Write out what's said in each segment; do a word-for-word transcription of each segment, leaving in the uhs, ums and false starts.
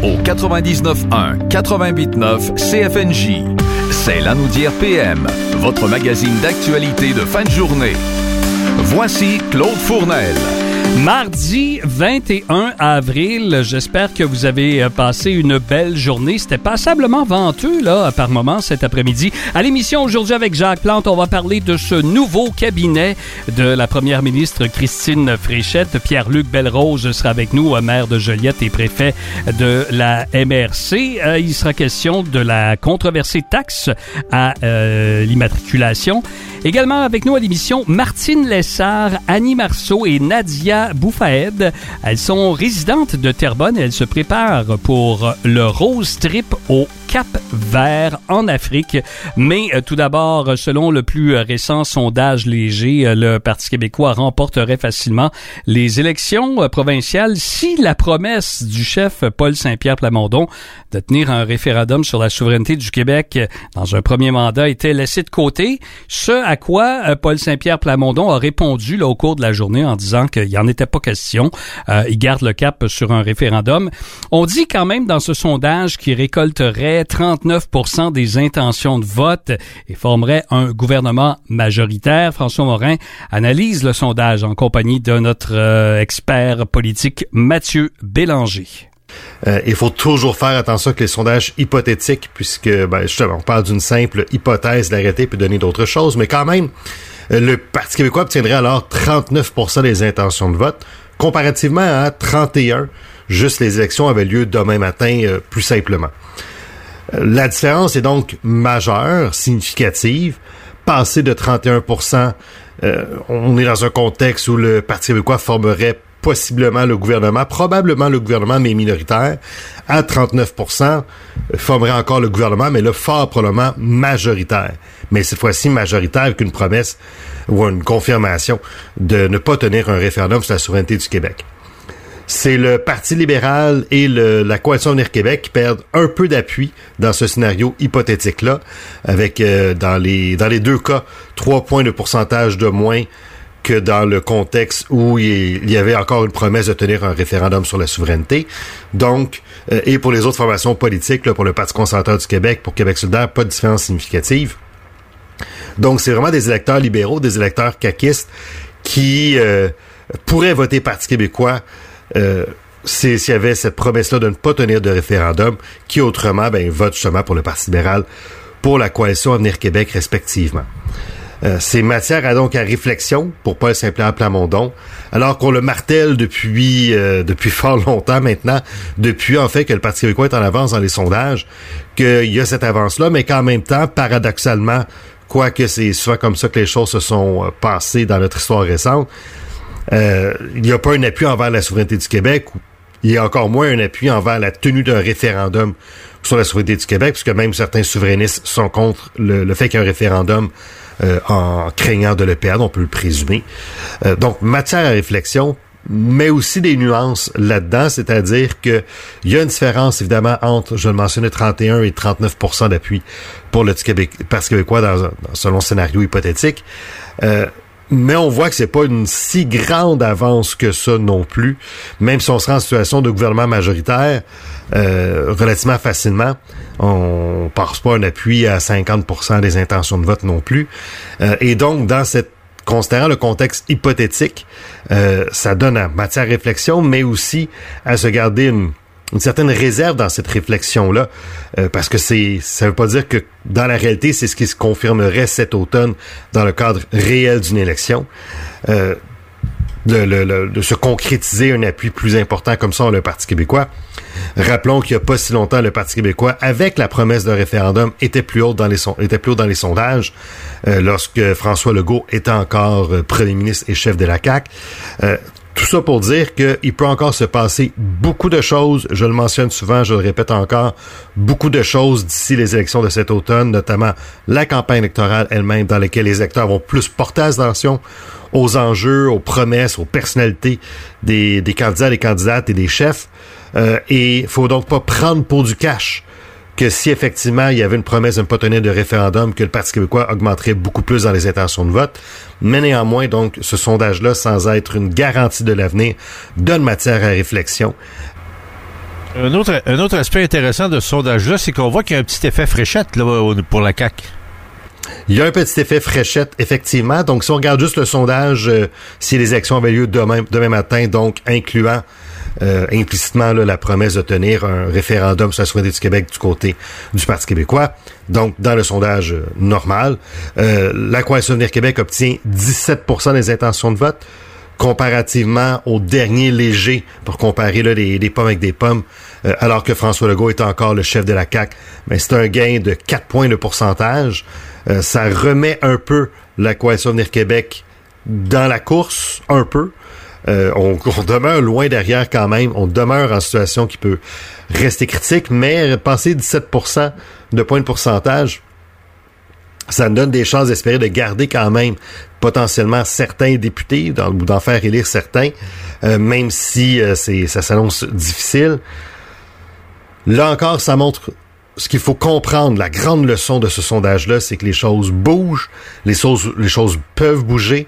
au quatre-vingt-dix-neuf un quatre-vingt-huit neuf C F N J. C'est l'Anaudière P M, votre magazine d'actualité de fin de journée. Voici Claude Fournel. Mardi vingt et un avril, j'espère que vous avez passé une belle journée. C'était passablement venteux là par moments cet après-midi. À l'émission aujourd'hui avec Jacques Plante, on va parler de ce nouveau cabinet de la première ministre Christine Fréchette. Pierre-Luc Belrose sera avec nous, maire de Joliette et préfet de la M R C. Euh, il sera question de la controversée taxe à euh, l'immatriculation. Également avec nous à l'émission, Martine Lessard, Annie Marceau et Nadia Bouffaed. Elles sont résidentes de Terrebonne et elles se préparent pour le Rose Trip au Cap-Vert en Afrique. Mais euh, tout d'abord, selon le plus récent sondage léger, euh, le Parti québécois remporterait facilement les élections euh, provinciales si la promesse du chef Paul Saint-Pierre Plamondon de tenir un référendum sur la souveraineté du Québec euh, dans un premier mandat était laissée de côté. Ce à quoi euh, Paul Saint-Pierre Plamondon a répondu là, au cours de la journée en disant qu'il n'y en était pas question. Euh, il garde le cap sur un référendum. On dit quand même dans ce sondage qu'il récolterait trente-neuf pour cent des intentions de vote et formerait un gouvernement majoritaire. François Morin analyse le sondage en compagnie de notre euh, expert politique Mathieu Bélanger. Euh, il faut toujours faire attention avec les sondages hypothétiques puisque, ben, justement, on parle d'une simple hypothèse, l'arrêter peut donner d'autres choses, mais quand même, euh, le Parti québécois obtiendrait alors trente-neuf pour cent des intentions de vote, comparativement à trente et un, juste les élections avaient lieu demain matin, euh, plus simplement. La différence est donc majeure, significative. Passer de trente et un pour cent, euh, on est dans un contexte où le Parti québécois formerait possiblement le gouvernement, probablement le gouvernement, mais minoritaire. À trente-neuf pour cent, formerait encore le gouvernement, mais là, fort probablement majoritaire. Mais cette fois-ci, majoritaire avec une promesse ou une confirmation de ne pas tenir un référendum sur la souveraineté du Québec. C'est le Parti libéral et le, la Coalition Avenir Québec qui perdent un peu d'appui dans ce scénario hypothétique-là, avec euh, dans les dans les deux cas, trois points de pourcentage de moins que dans le contexte où il y avait encore une promesse de tenir un référendum sur la souveraineté. Donc, euh, et pour les autres formations politiques, là, pour le Parti conservateur du Québec, pour Québec solidaire, pas de différence significative. Donc, c'est vraiment des électeurs libéraux, des électeurs caquistes qui euh, pourraient voter Parti québécois Euh, c'est, s'il y avait cette promesse-là de ne pas tenir de référendum, qui autrement, ben, vote justement pour le Parti libéral, pour la Coalition Avenir Québec, respectivement. Euh, c'est matière à donc à réflexion pour Paul Saint-Pierre Plamondon, alors qu'on le martèle depuis euh, depuis fort longtemps maintenant, depuis en fait que le Parti québécois est en avance dans les sondages, qu'il y a cette avance-là, mais qu'en même temps, paradoxalement, quoique c'est souvent comme ça que les choses se sont euh, passées dans notre histoire récente, Euh, il n'y a pas un appui envers la souveraineté du Québec, il y a encore moins un appui envers la tenue d'un référendum sur la souveraineté du Québec, puisque même certains souverainistes sont contre le, le fait qu'il y ait un référendum euh, en craignant de le perdre, on peut le présumer. Euh, donc, matière à réflexion, mais aussi des nuances là-dedans, c'est-à-dire que il y a une différence, évidemment, entre, je le mentionnais, trente et un et trente-neuf pour cent d'appui pour le Québec, Parti québécois dans, dans, selon scénario hypothétique. Euh, Mais on voit que c'est pas une si grande avance que ça non plus, même si on sera en situation de gouvernement majoritaire euh, relativement facilement. On passe pas un appui à cinquante pour cent des intentions de vote non plus. Euh, et donc, dans cette considérant le contexte hypothétique, euh, ça donne à matière à réflexion, mais aussi à se garder une une certaine réserve dans cette réflexion-là, euh, parce que c'est, ça veut pas dire que dans la réalité, c'est ce qui se confirmerait cet automne dans le cadre réel d'une élection. Euh, le, le, le, de se concrétiser un appui plus important comme ça dans le Parti québécois. Rappelons qu'il n'y a pas si longtemps, le Parti québécois, avec la promesse d'un référendum, était plus haut dans les, son, était plus haut dans les sondages euh, lorsque François Legault était encore euh, premier ministre et chef de la C A Q. Euh, Tout ça pour dire qu'il peut encore se passer beaucoup de choses, je le mentionne souvent, je le répète encore, beaucoup de choses d'ici les élections de cet automne, notamment la campagne électorale elle-même, dans laquelle les électeurs vont plus porter attention aux enjeux, aux promesses, aux personnalités des, des candidats, des candidates et des chefs. Euh, et il faut donc pas prendre pour du cash que si effectivement il y avait une promesse de ne pas tenir de référendum, que le Parti québécois augmenterait beaucoup plus dans les intentions de vote. Mais néanmoins, donc, ce sondage-là, sans être une garantie de l'avenir, donne matière à réflexion. Un autre, un autre aspect intéressant de ce sondage-là, c'est qu'on voit qu'il y a un petit effet fréchette là, pour la C A Q. Il y a un petit effet fréchette, effectivement. Donc, si on regarde juste le sondage, euh, si les élections avaient lieu demain, demain matin, donc incluant euh, implicitement là, la promesse de tenir un référendum sur la souveraineté du Québec du côté du Parti québécois, donc dans le sondage euh, normal, euh, la Coalition Avenir Québec obtient dix-sept pour cent des intentions de vote, comparativement au dernier léger, pour comparer là, les, les pommes avec des pommes, euh, alors que François Legault est encore le chef de la C A Q. Mais c'est un gain de quatre points de pourcentage. Euh, ça remet un peu la Coalition Avenir Québec dans la course, un peu. Euh, on, on demeure loin derrière quand même. On demeure en situation qui peut rester critique, mais passer dix-sept pour cent de points de pourcentage, ça nous donne des chances d'espérer de garder quand même potentiellement certains députés, dans, ou d'en faire élire certains, euh, même si euh, c'est, ça s'annonce difficile. Là encore, ça montre ce qu'il faut comprendre. La grande leçon de ce sondage-là, c'est que les choses bougent, les choses, les choses peuvent bouger,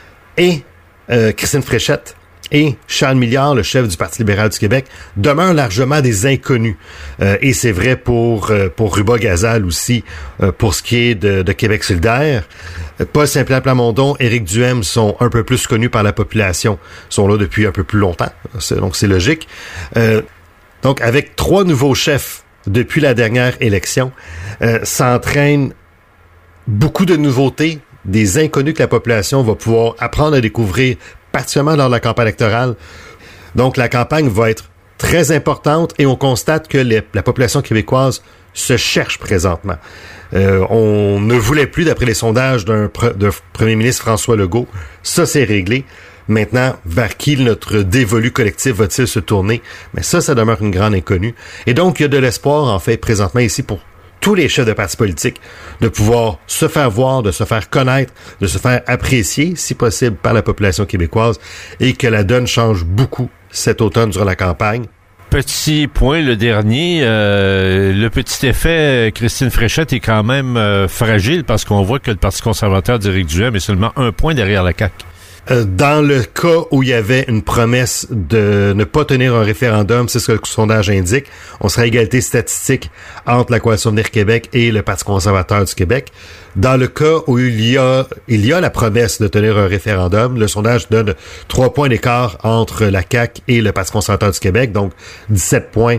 et euh, Christine Fréchette et Charles Milliard, le chef du Parti libéral du Québec, demeurent largement des inconnus. Euh, et c'est vrai pour euh, pour Ruba Gazal aussi, euh, pour ce qui est de, de Québec solidaire. Euh, Paul Saint-Pierre Plamondon, Éric Duhaime sont un peu plus connus par la population, sont là depuis un peu plus longtemps, c'est, donc c'est logique. Euh, donc avec trois nouveaux chefs depuis la dernière élection, euh, s'entraîne beaucoup de nouveautés, des inconnus que la population va pouvoir apprendre à découvrir, particulièrement lors de la campagne électorale. Donc, la campagne va être très importante et on constate que les, la population québécoise se cherche présentement. Euh, on ne voulait plus, d'après les sondages d'un, d'un premier ministre François Legault. Ça, c'est réglé. Maintenant, vers qui notre dévolu collectif va-t-il se tourner? Mais ça, ça demeure une grande inconnue. Et donc, il y a de l'espoir, en fait, présentement ici pour tous les chefs de partis politiques, de pouvoir se faire voir, de se faire connaître, de se faire apprécier, si possible, par la population québécoise, et que la donne change beaucoup cet automne durant la campagne. Petit point, le dernier, euh, le petit effet Christine Fréchette est quand même euh, fragile parce qu'on voit que le Parti conservateur d'Éric Duhaime est seulement un point derrière la C A Q. Dans le cas où il y avait une promesse de ne pas tenir un référendum, c'est ce que le sondage indique, on serait à égalité statistique entre la Coalition Avenir Québec et le Parti conservateur du Québec. Dans le cas où il y a il y a la promesse de tenir un référendum, le sondage donne trois points d'écart entre la C A Q et le Parti conservateur du Québec, donc dix-sept points,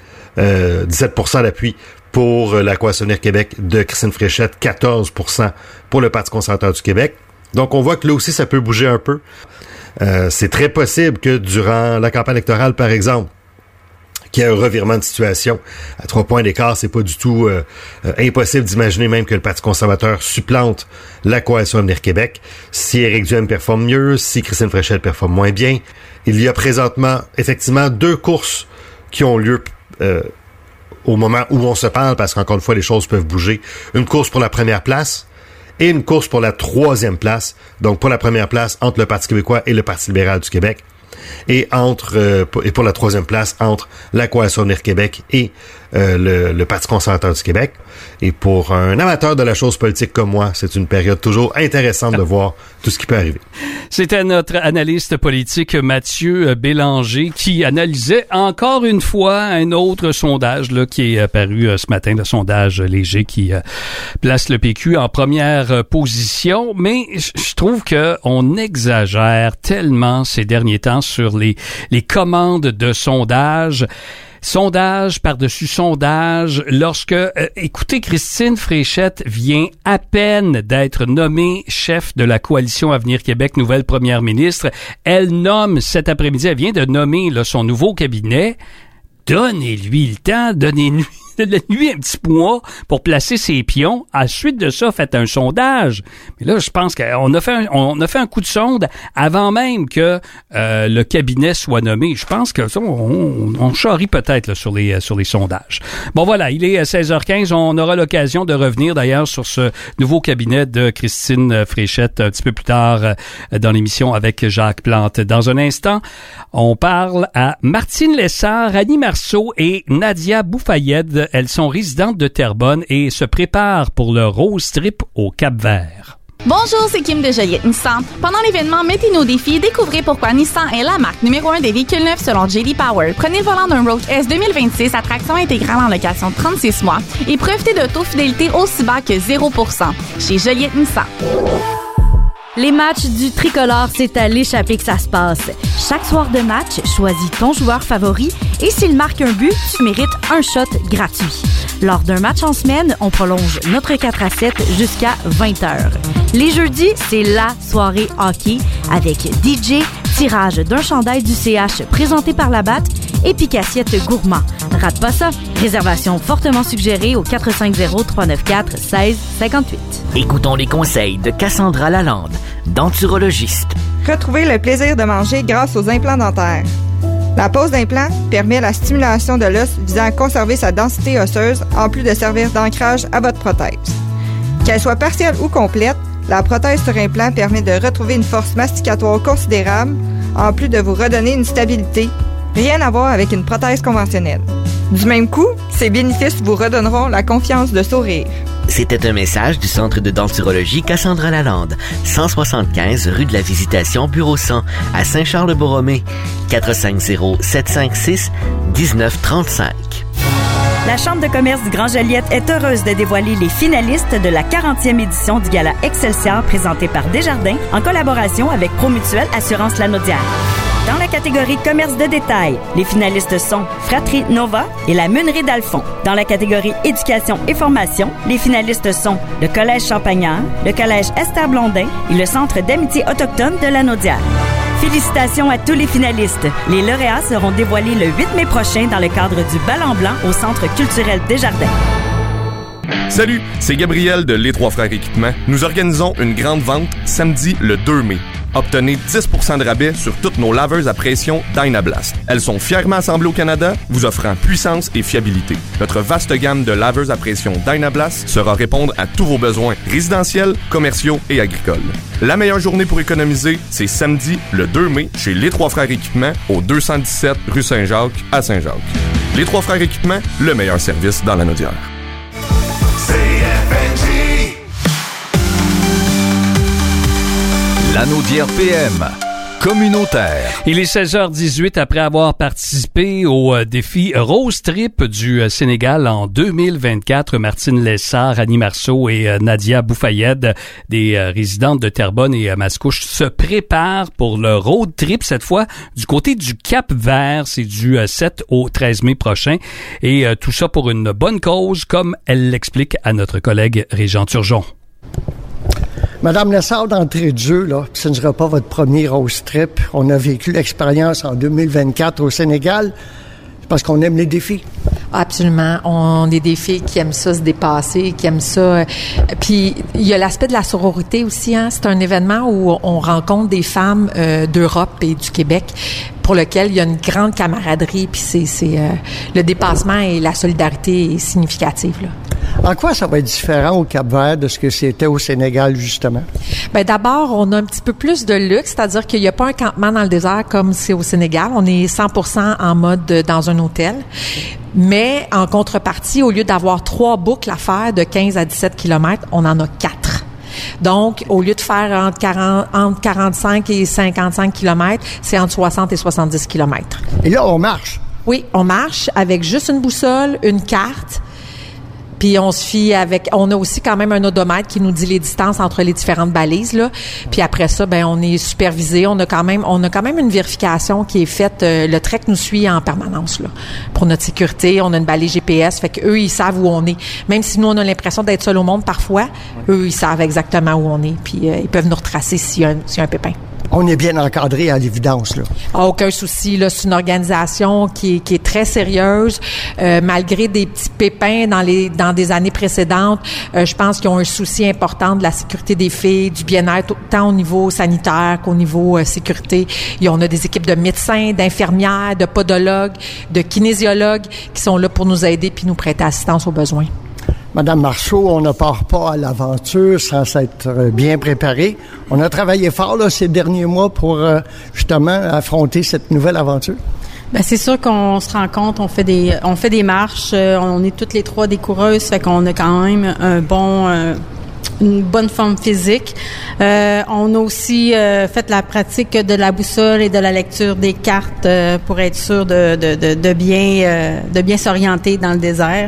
euh, dix-sept pour cent d'appui pour la Coalition Avenir Québec de Christine Fréchette, quatorze pour cent pour le Parti conservateur du Québec. Donc, on voit que là aussi, ça peut bouger un peu. Euh, c'est très possible que durant la campagne électorale, par exemple, qu'il y ait un revirement de situation. À trois points d'écart, c'est pas du tout euh, euh, impossible d'imaginer même que le Parti conservateur supplante la Coalition Avenir Québec. Si Éric Duhaime performe mieux, si Christine Fréchette performe moins bien. Il y a présentement, effectivement, deux courses qui ont lieu euh, au moment où on se parle, parce qu'encore une fois, les choses peuvent bouger. Une course pour la première place, et une course pour la troisième place, donc pour la première place entre le Parti québécois et le Parti libéral du Québec, et entre euh, et pour la troisième place entre la Coalition Avenir Québec et euh, le, le Parti conservateur du Québec. Et pour un amateur de la chose politique comme moi, c'est une période toujours intéressante de voir tout ce qui peut arriver. C'était notre analyste politique Mathieu Bélanger qui analysait encore une fois un autre sondage là, qui est apparu ce matin, le sondage léger qui euh, place le P Q en première position. Mais je trouve que on exagère tellement ces derniers temps sur les, les commandes de sondage. Sondage par-dessus sondage. Lorsque, euh, écoutez, Christine Fréchette vient à peine d'être nommée chef de la Coalition Avenir Québec, nouvelle première ministre. Elle nomme cet après-midi, elle vient de nommer là, son nouveau cabinet. Donnez-lui le temps, donnez-lui lui un petit mois pour placer ses pions. Ensuite de ça, faites un sondage. Mais là, je pense qu'on a fait un, on a fait un coup de sonde avant même que euh, le cabinet soit nommé. Je pense que ça, on, on charrie peut-être là, sur les sur les sondages. Bon voilà, il est seize heures quinze. On aura l'occasion de revenir d'ailleurs sur ce nouveau cabinet de Christine Fréchette un petit peu plus tard euh, dans l'émission avec Jacques Plante. Dans un instant, on parle à Martine Lessard, Annie Marceau et Nadia Boufayed. Elles sont résidentes de Terrebonne et se préparent pour le Rose Trip au Cap-Vert. Bonjour, c'est Kim de Joliette Nissan. Pendant l'événement Mettez nos défis, découvrez pourquoi Nissan est la marque numéro un des véhicules neufs selon J D Power. Prenez le volant d'un Rogue S deux mille vingt-six à traction intégrale en location de trente-six mois et profitez de taux fidélité aussi bas que zéro pour cent chez Joliette Nissan. Les matchs du tricolore, c'est à l'échappée que ça se passe. Chaque soir de match, choisis ton joueur favori et s'il marque un but, tu mérites un shot gratuit. Lors d'un match en semaine, on prolonge notre quatre à sept jusqu'à vingt heures. Les jeudis, c'est la soirée hockey avec D J, tirage d'un chandail du C H présenté par la Batte et pique-assiette gourmand. Rate pas ça. Réservation fortement suggérée au quatre cinq zéro, trois neuf quatre, un six cinq huit. Écoutons les conseils de Cassandra Lalande, denturologiste. Retrouvez le plaisir de manger grâce aux implants dentaires. La pose d'implant permet la stimulation de l'os visant à conserver sa densité osseuse en plus de servir d'ancrage à votre prothèse. Qu'elle soit partielle ou complète, la prothèse sur implant permet de retrouver une force masticatoire considérable en plus de vous redonner une stabilité. Rien à voir avec une prothèse conventionnelle. Du même coup, ces bénéfices vous redonneront la confiance de sourire. C'était un message du Centre de denturologie Cassandra Lalande, cent soixante-quinze rue de la Visitation, bureau cent, à Saint-Charles-de-Borromée, quatre cinq zéro, sept cinq six, un neuf trois cinq. La Chambre de commerce du Grand Joliette est heureuse de dévoiler les finalistes de la quarantième édition du Gala Excelsior présenté par Desjardins en collaboration avec Promutuelle Assurance Lanaudière. Dans la catégorie commerce de détail, les finalistes sont Fratrie Nova et la Meunerie d'Alfond. Dans la catégorie éducation et formation, les finalistes sont le Collège Champagnard, le Collège Esther Blondin et le Centre d'amitié autochtone de Lanaudière. Félicitations à tous les finalistes. Les lauréats seront dévoilés le huit mai prochain dans le cadre du Bal en Blanc au Centre culturel Desjardins. Salut, c'est Gabriel de Les Trois Frères Équipements. Nous organisons une grande vente samedi le deux mai. Obtenez dix pour cent de rabais sur toutes nos laveuses à pression Dynablast. Elles sont fièrement assemblées au Canada, vous offrant puissance et fiabilité. Notre vaste gamme de laveuses à pression Dynablast saura répondre à tous vos besoins résidentiels, commerciaux et agricoles. La meilleure journée pour économiser, c'est samedi le deux mai chez Les Trois Frères Équipements au deux cent dix-sept rue Saint-Jacques à Saint-Jacques. Les Trois Frères Équipements, le meilleur service dans la Naudière. C F N G. La Naudière P M, communautaire. Il est seize heures dix-huit après avoir participé au euh, défi Rose Trip du euh, Sénégal en deux mille vingt-quatre. Martine Lessard, Annie Marceau et euh, Nadia Boufayed, des euh, résidentes de Terrebonne et euh, Mascouche, se préparent pour le road trip cette fois du côté du Cap-Vert. C'est du euh, sept au treize mai prochain. Et euh, tout ça pour une bonne cause, comme elle l'explique à notre collègue Régent Turgeon. Madame Lessard, d'entrée de jeu, là, ce ne sera pas votre premier Rose Trip. On a vécu l'expérience en deux mille vingt-quatre au Sénégal parce qu'on aime les défis. Absolument. On est des filles qui aiment ça se dépasser, qui aiment ça. Puis il y a l'aspect de la sororité aussi. Hein? C'est un événement où on rencontre des femmes euh, d'Europe et du Québec pour lequel il y a une grande camaraderie. Puis c'est, c'est euh, le dépassement et la solidarité est significative, là. En quoi ça va être différent au Cap-Vert de ce que c'était au Sénégal, justement? Bien, d'abord, on a un petit peu plus de luxe, c'est-à-dire qu'il n'y a pas un campement dans le désert comme c'est au Sénégal. On est cent pour cent en mode dans un hôtel. Mais en contrepartie, au lieu d'avoir trois boucles à faire de quinze à dix-sept kilomètres, on en a quatre. Donc, au lieu de faire entre, quarante, entre quarante-cinq et cinquante-cinq kilomètres, c'est entre soixante et soixante-dix kilomètres. Et là, on marche? Oui, on marche avec juste une boussole, une carte. Puis on se fie avec, on a aussi quand même un odomètre qui nous dit les distances entre les différentes balises là. Puis après ça, ben on est supervisé. On a quand même, on a quand même une vérification qui est faite. Euh, le trek nous suit en permanence là pour notre sécurité. On a une balise G P S, fait que eux ils savent où on est. Même si nous on a l'impression d'être seuls au monde parfois, eux ils savent exactement où on est. Puis euh, ils peuvent nous retracer s'il y a un, s'il y a un pépin. On est bien encadré à l'évidence, là. Ah, aucun souci, là. C'est une organisation qui est, qui est très sérieuse. Euh, malgré des petits pépins dans les, dans des années précédentes, euh, je pense qu'ils ont un souci important de la sécurité des filles, du bien-être, tant au niveau sanitaire qu'au niveau euh, sécurité. Et on a des équipes de médecins, d'infirmières, de podologues, de kinésiologues qui sont là pour nous aider puis nous prêter assistance aux besoins. Madame Marceau, on ne part pas à l'aventure sans s'être bien préparé. On a travaillé fort là, ces derniers mois pour euh, justement affronter cette nouvelle aventure. Ben c'est sûr qu'on se rend compte, on fait des on fait des marches, euh, on est toutes les trois des coureuses, fait qu'on a quand même un bon euh, une bonne forme physique. Euh, on a aussi euh, fait la pratique de la boussole et de la lecture des cartes euh, pour être sûr de, de, de, de bien euh, de bien s'orienter dans le désert.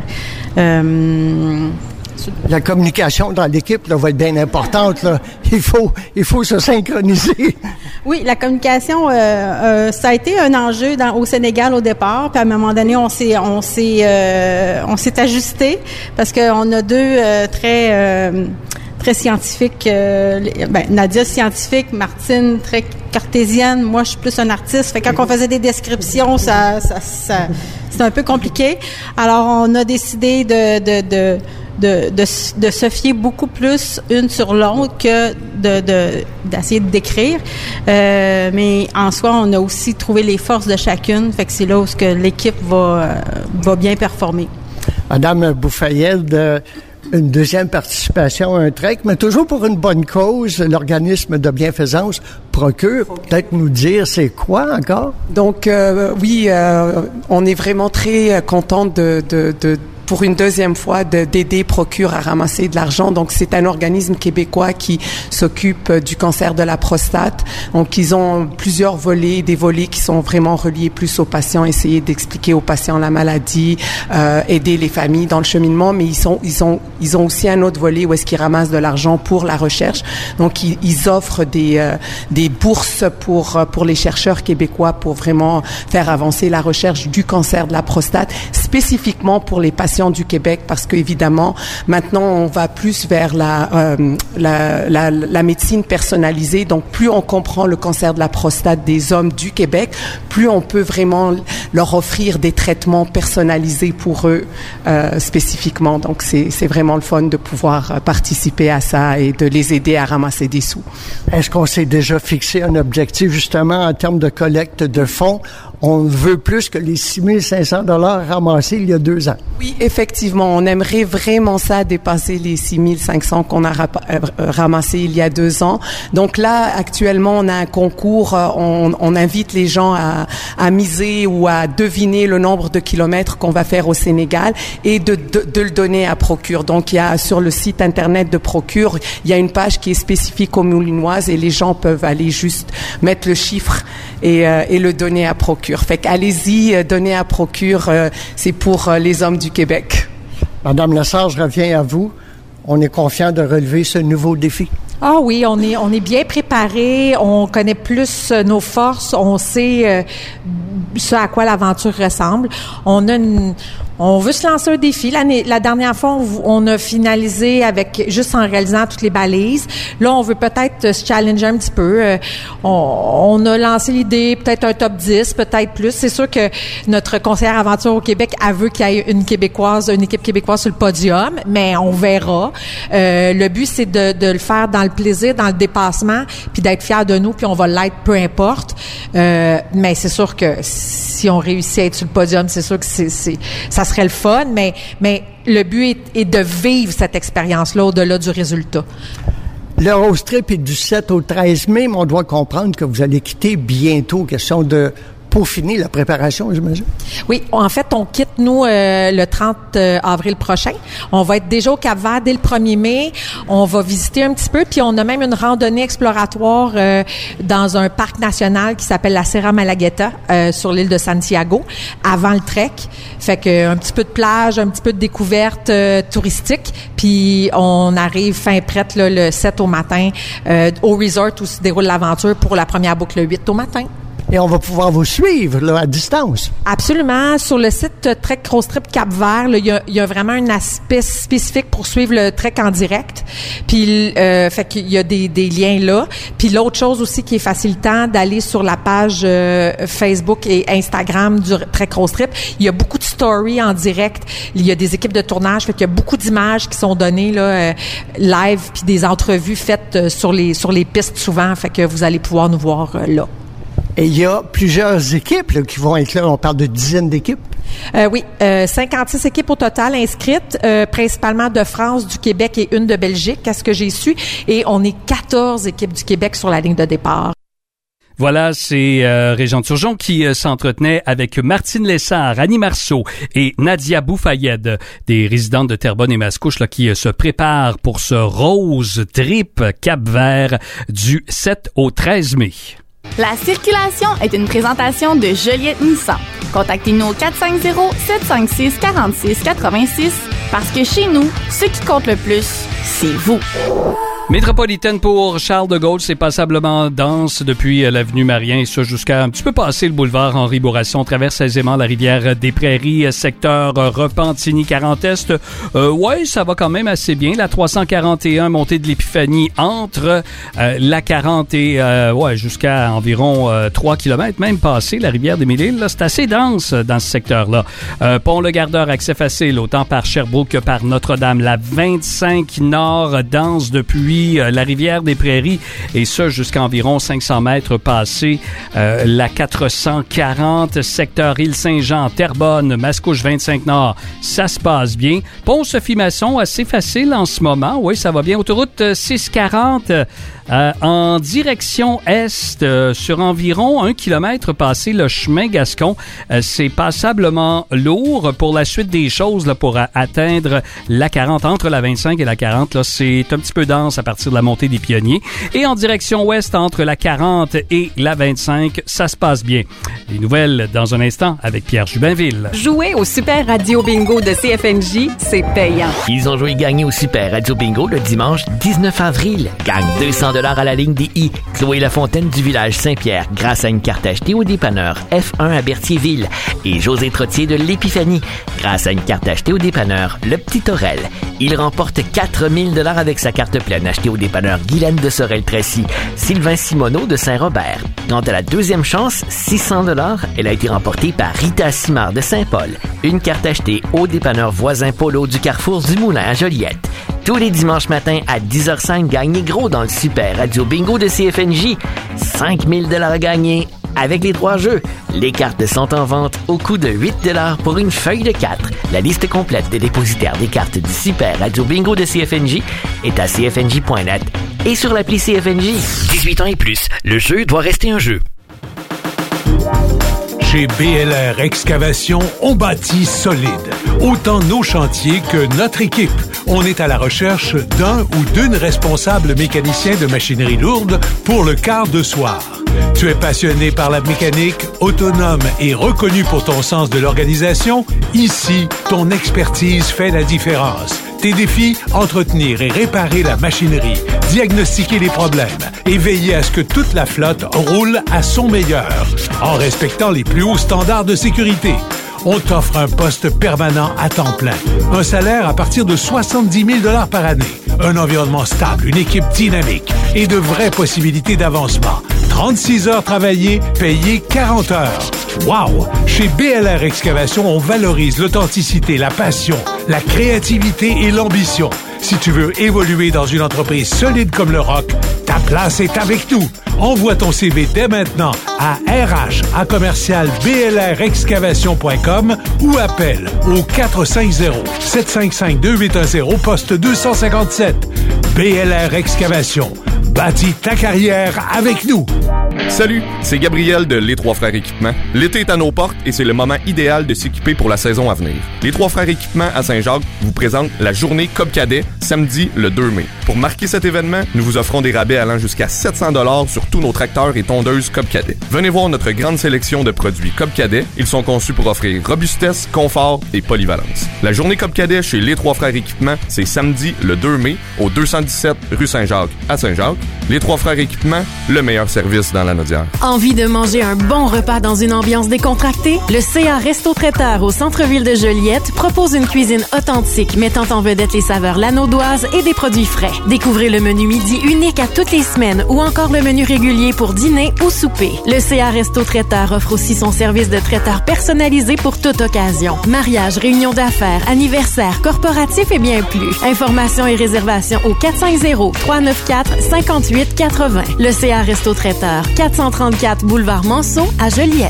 Euh, La communication dans l'équipe là, va être bien importante. Là. Il faut, il faut se synchroniser. Oui, la communication, euh, euh, ça a été un enjeu dans, au Sénégal au départ. Puis à un moment donné, on s'est, on s'est, euh, on s'est ajusté parce qu'on a deux euh, très, euh, très scientifiques. Euh, ben, Nadia scientifique, Martine très cartésienne. Moi, je suis plus un artiste. Fait que quand on faisait des descriptions, ça, ça, ça c'était un peu compliqué. Alors, on a décidé de, de, de De, de, de se fier beaucoup plus une sur l'autre que de, de, d'essayer de décrire. Euh, mais en soi, on a aussi trouvé les forces de chacune. Fait que c'est là où ce que l'équipe va, euh, va bien performer. Madame Bouffaillel, de, une deuxième participation à un trek, mais toujours pour une bonne cause. L'organisme de bienfaisance Procure. Peut-être nous dire c'est quoi encore? Donc euh, oui, euh, on est vraiment très content de, de, de pour une deuxième fois de, d'aider Procure à ramasser de l'argent. Donc, c'est un organisme québécois qui s'occupe du cancer de la prostate. Donc, ils ont plusieurs volets, des volets qui sont vraiment reliés plus aux patients, essayer d'expliquer aux patients la maladie, euh, aider les familles dans le cheminement, mais ils sont, ils ont, ils ont aussi un autre volet où est-ce qu'ils ramassent de l'argent pour la recherche. Donc, ils, ils offrent des, euh, des bourses pour, pour les chercheurs québécois pour vraiment faire avancer la recherche du cancer de la prostate, spécifiquement pour les patients du Québec, parce qu'évidemment, maintenant, on va plus vers la, euh, la, la, la médecine personnalisée. Donc, plus on comprend le cancer de la prostate des hommes du Québec, plus on peut vraiment leur offrir des traitements personnalisés pour eux euh, spécifiquement. Donc, c'est, c'est vraiment le fun de pouvoir participer à ça et de les aider à ramasser des sous. Est-ce qu'on s'est déjà fixé un objectif, justement, en termes de collecte de fonds? On veut plus que les six mille cinq cents dollars ramassés il y a deux ans. Oui, effectivement, on aimerait vraiment ça, dépasser les six mille cinq cents qu'on a rap- euh, ramassés il y a deux ans. Donc là, actuellement, on a un concours, euh, on, on invite les gens à, à miser ou à deviner le nombre de kilomètres qu'on va faire au Sénégal et de, de, de le donner à Procure. Donc, il y a sur le site Internet de Procure, il y a une page qui est spécifique aux Moulinoises et les gens peuvent aller juste mettre le chiffre et, euh, et le donner à Procure. Fait qu'allez-y, donnez à Procure, euh, c'est pour euh, les hommes du Québec. Madame Lessard, je reviens à vous. On est confiant de relever ce nouveau défi. Ah oui, on est on est bien préparé, on connaît plus euh, nos forces, on sait euh, ce à quoi l'aventure ressemble. On a une On veut se lancer un défi. L'année, la dernière fois, on, on a finalisé avec juste en réalisant toutes les balises. Là, on veut peut-être se challenger un petit peu. Euh, on, on a lancé l'idée, peut-être un top dix, peut-être plus. C'est sûr que notre conseillère aventure au Québec, elle veut qu'il y ait une québécoise, une équipe québécoise sur le podium, mais on verra. Euh, le but, c'est de, de le faire dans le plaisir, dans le dépassement, puis d'être fiers de nous, puis on va l'être, peu importe. Euh, mais c'est sûr que si on réussit à être sur le podium, c'est sûr que c'est, c'est ça serait le fun, mais, mais le but est, est de vivre cette expérience-là au-delà du résultat. Le road trip est du sept au treize mai, mais on doit comprendre que vous allez quitter bientôt. Question de peaufiner la préparation, j'imagine. Oui, en fait, on quitte, nous, euh, le trente avril prochain. On va être déjà au Cap-Vert dès le premier mai. On va visiter un petit peu, puis on a même une randonnée exploratoire euh, dans un parc national qui s'appelle la Serra Malagueta euh, sur l'île de Santiago, avant le trek. Fait que un petit peu de plage, un petit peu de découverte euh, touristique, puis on arrive fin prête là, le sept au matin euh, au resort où se déroule l'aventure pour la première boucle le huit au matin. Et on va pouvoir vous suivre là, à distance. Absolument. Sur le site Trek Cross Trip Cap-Vert, il y a, y a vraiment un aspect spécifique pour suivre le trek en direct. Puis, euh, fait qu'il y a des, des liens là. Puis l'autre chose aussi qui est facilitant, d'aller sur la page euh, Facebook et Instagram du Trek Cross Trip. Il y a beaucoup de stories en direct. Il y a des équipes de tournage. Fait qu'il y a beaucoup d'images qui sont données là euh, live, puis des entrevues faites euh, sur les sur les pistes souvent. Fait que vous allez pouvoir nous voir euh, là. Et il y a plusieurs équipes là, qui vont être là. On parle de dizaines d'équipes. Euh, oui, euh, cinquante-six équipes au total inscrites, euh, principalement de France, du Québec et une de Belgique, à ce que j'ai su. Et on est quatorze équipes du Québec sur la ligne de départ. Voilà, c'est euh, Régent Turgeon qui euh, s'entretenait avec Martine Lessard, Annie Marceau et Nadia Boufayed, des résidentes de Terrebonne et Mascouche, là, qui euh, se préparent pour ce Rose Trip Cap-Vert du sept au treize mai. La circulation est une présentation de Joliette Nissan. Contactez-nous au quatre cinq zéro, sept cinq six, quatre six huit six parce que chez nous, ce qui compte le plus, c'est vous. Métropolitaine pour Charles de Gaulle, c'est passablement dense depuis euh, l'avenue Marien et ça jusqu'à un petit peu passer le boulevard Henri Bourassa. On traverse aisément la rivière des Prairies, euh, secteur euh, Repentigny-Quarante-Est. Euh, ouais, ça va quand même assez bien. La trois cent quarante et un, montée de l'Épiphanie entre euh, la quarante et euh, ouais, jusqu'à environ euh, trois kilomètres, même passé la rivière des Mille-Îles. Là, c'est assez dense euh, dans ce secteur-là. Euh, Pont-le-Gardeur, accès facile, autant par Sherbrooke que par Notre-Dame. La vingt-cinq Nord, dense depuis la rivière des Prairies et ça jusqu'à environ cinq cents mètres passés. Euh, la quatre cent quarante, secteur Île-Saint-Jean, Terrebonne, Mascouche vingt-cinq Nord, ça se passe bien. Pont-Sophie-Masson, assez facile en ce moment. Oui, ça va bien. Autoroute six cent quarante euh, en direction est euh, sur environ un kilomètre passé le chemin Gascon. Euh, c'est passablement lourd pour la suite des choses là, pour a- atteindre la quarante. Entre la vingt-cinq et la quarante, là, c'est un petit peu dense à partir de la montée des Pionniers. Et en direction ouest, entre la quarante et la vingt-cinq, ça se passe bien. Les nouvelles dans un instant avec Pierre Jubinville. Jouer au Super Radio Bingo de C F N J, c'est payant. Ils ont joué gagner au Super Radio Bingo le dimanche dix-neuf avril. Gagne deux cents dollars à la ligne des I. Chloé Lafontaine du village Saint-Pierre grâce à une carte achetée au dépanneur F un à Berthierville. Et José Trottier de l'Épiphanie grâce à une carte achetée au dépanneur Le Petit Aurel. Il remporte quatre mille dollars avec sa carte pleine achetée au dépanneur Guylaine de Sorel-Tracy. Sylvain Simoneau de Saint-Robert. Quant à la deuxième chance, six cents dollars, elle a été remportée par Rita Simard de Saint-Paul. Une carte achetée au dépanneur voisin Polo du Carrefour du Moulin à Joliette. Tous les dimanches matins à dix heures cinq, gagnez gros dans le Super Radio Bingo de C F N J. cinq mille dollars à gagner avec les trois jeux. Les cartes sont en vente au coût de huit dollars pour une feuille de quatre. La liste complète des dépositaires des cartes du Super Radio Bingo de C F N J est à c f n j point net et sur l'appli C F N J. dix-huit ans et plus, le jeu doit rester un jeu. Chez B L R Excavation, on bâtit solide. Autant nos chantiers que notre équipe. On est à la recherche d'un ou d'une responsable mécanicien de machinerie lourde pour le quart de soir. Tu es passionné par la mécanique, autonome et reconnu pour ton sens de l'organisation? Ici, ton expertise fait la différence. Tes défis, entretenir et réparer la machinerie, diagnostiquer les problèmes et veiller à ce que toute la flotte roule à son meilleur, en respectant les plus hauts standards de sécurité. On t'offre un poste permanent à temps plein, un salaire à partir de soixante-dix mille dollars par année, un environnement stable, une équipe dynamique et de vraies possibilités d'avancement. trente-six heures travaillées, payées quarante heures. Wow! Chez B L R Excavation, on valorise l'authenticité, la passion, la créativité et l'ambition. Si tu veux évoluer dans une entreprise solide comme le Rock, ta place est avec nous. Envoie ton C V dès maintenant à r h à commercial b l r excavation point com ou appelle au quatre cinq zéro, sept cinq cinq, deux huit un zéro, poste deux cent cinquante-sept. B L R Excavation. Bâtis ta carrière avec nous. Salut, c'est Gabriel de Les Trois Frères Équipements. L'été est à nos portes et c'est le moment idéal de s'équiper pour la saison à venir. Les Trois Frères Équipements à Saint-Jacques vous présentent la journée Cob Cadet, samedi le deux mai. Pour marquer cet événement, nous vous offrons des rabais allant jusqu'à sept cents dollars sur tous nos tracteurs et tondeuses Cob Cadet. Venez voir notre grande sélection de produits Cob Cadet. Ils sont conçus pour offrir robustesse, confort et polyvalence. La journée Cob Cadet chez Les Trois Frères Équipements, c'est samedi le deux mai au deux cent dix-sept rue Saint-Jacques à Saint-Jacques. Les Trois Frères Équipements, le meilleur service dans la Naudière. Envie de manger un bon repas dans une ambiance décontractée? Le C A Resto Traiteur au centre-ville de Joliette propose une cuisine authentique mettant en vedette les saveurs lanaudoises et des produits frais. Découvrez le menu midi unique à toutes les semaines ou encore le menu régulier pour dîner ou souper. Le C A Resto Traiteur offre aussi son service de traiteur personnalisé pour toute occasion. Mariage, réunion d'affaires, anniversaire, corporatif et bien plus. Informations et réservations au quatre cinq zéro, trois neuf quatre, cinq huit quatre-vingts. Le C A Resto Traiteur, quatre cent trente-quatre boulevard Manceau à Joliette.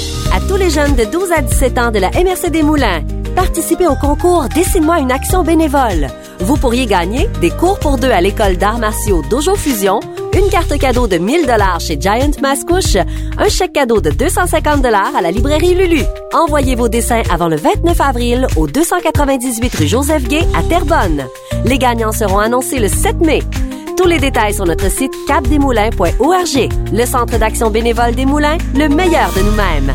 À tous les jeunes de douze à dix-sept ans de la M R C des Moulins, participez au concours Dessine-moi une action bénévole. Vous pourriez gagner des cours pour deux à l'école d'arts martiaux Dojo Fusion, une carte cadeau de mille dollars chez Giant Mascouche, un chèque cadeau de deux cent cinquante dollars à la librairie Lulu. Envoyez vos dessins avant le vingt-neuf avril au deux cent quatre-vingt-dix-huit rue Joseph-Gay à Terrebonne. Les gagnants seront annoncés le sept mai. Tous les détails sur notre site cap des moulins point org. Le Centre d'action bénévole des Moulins, le meilleur de nous-mêmes.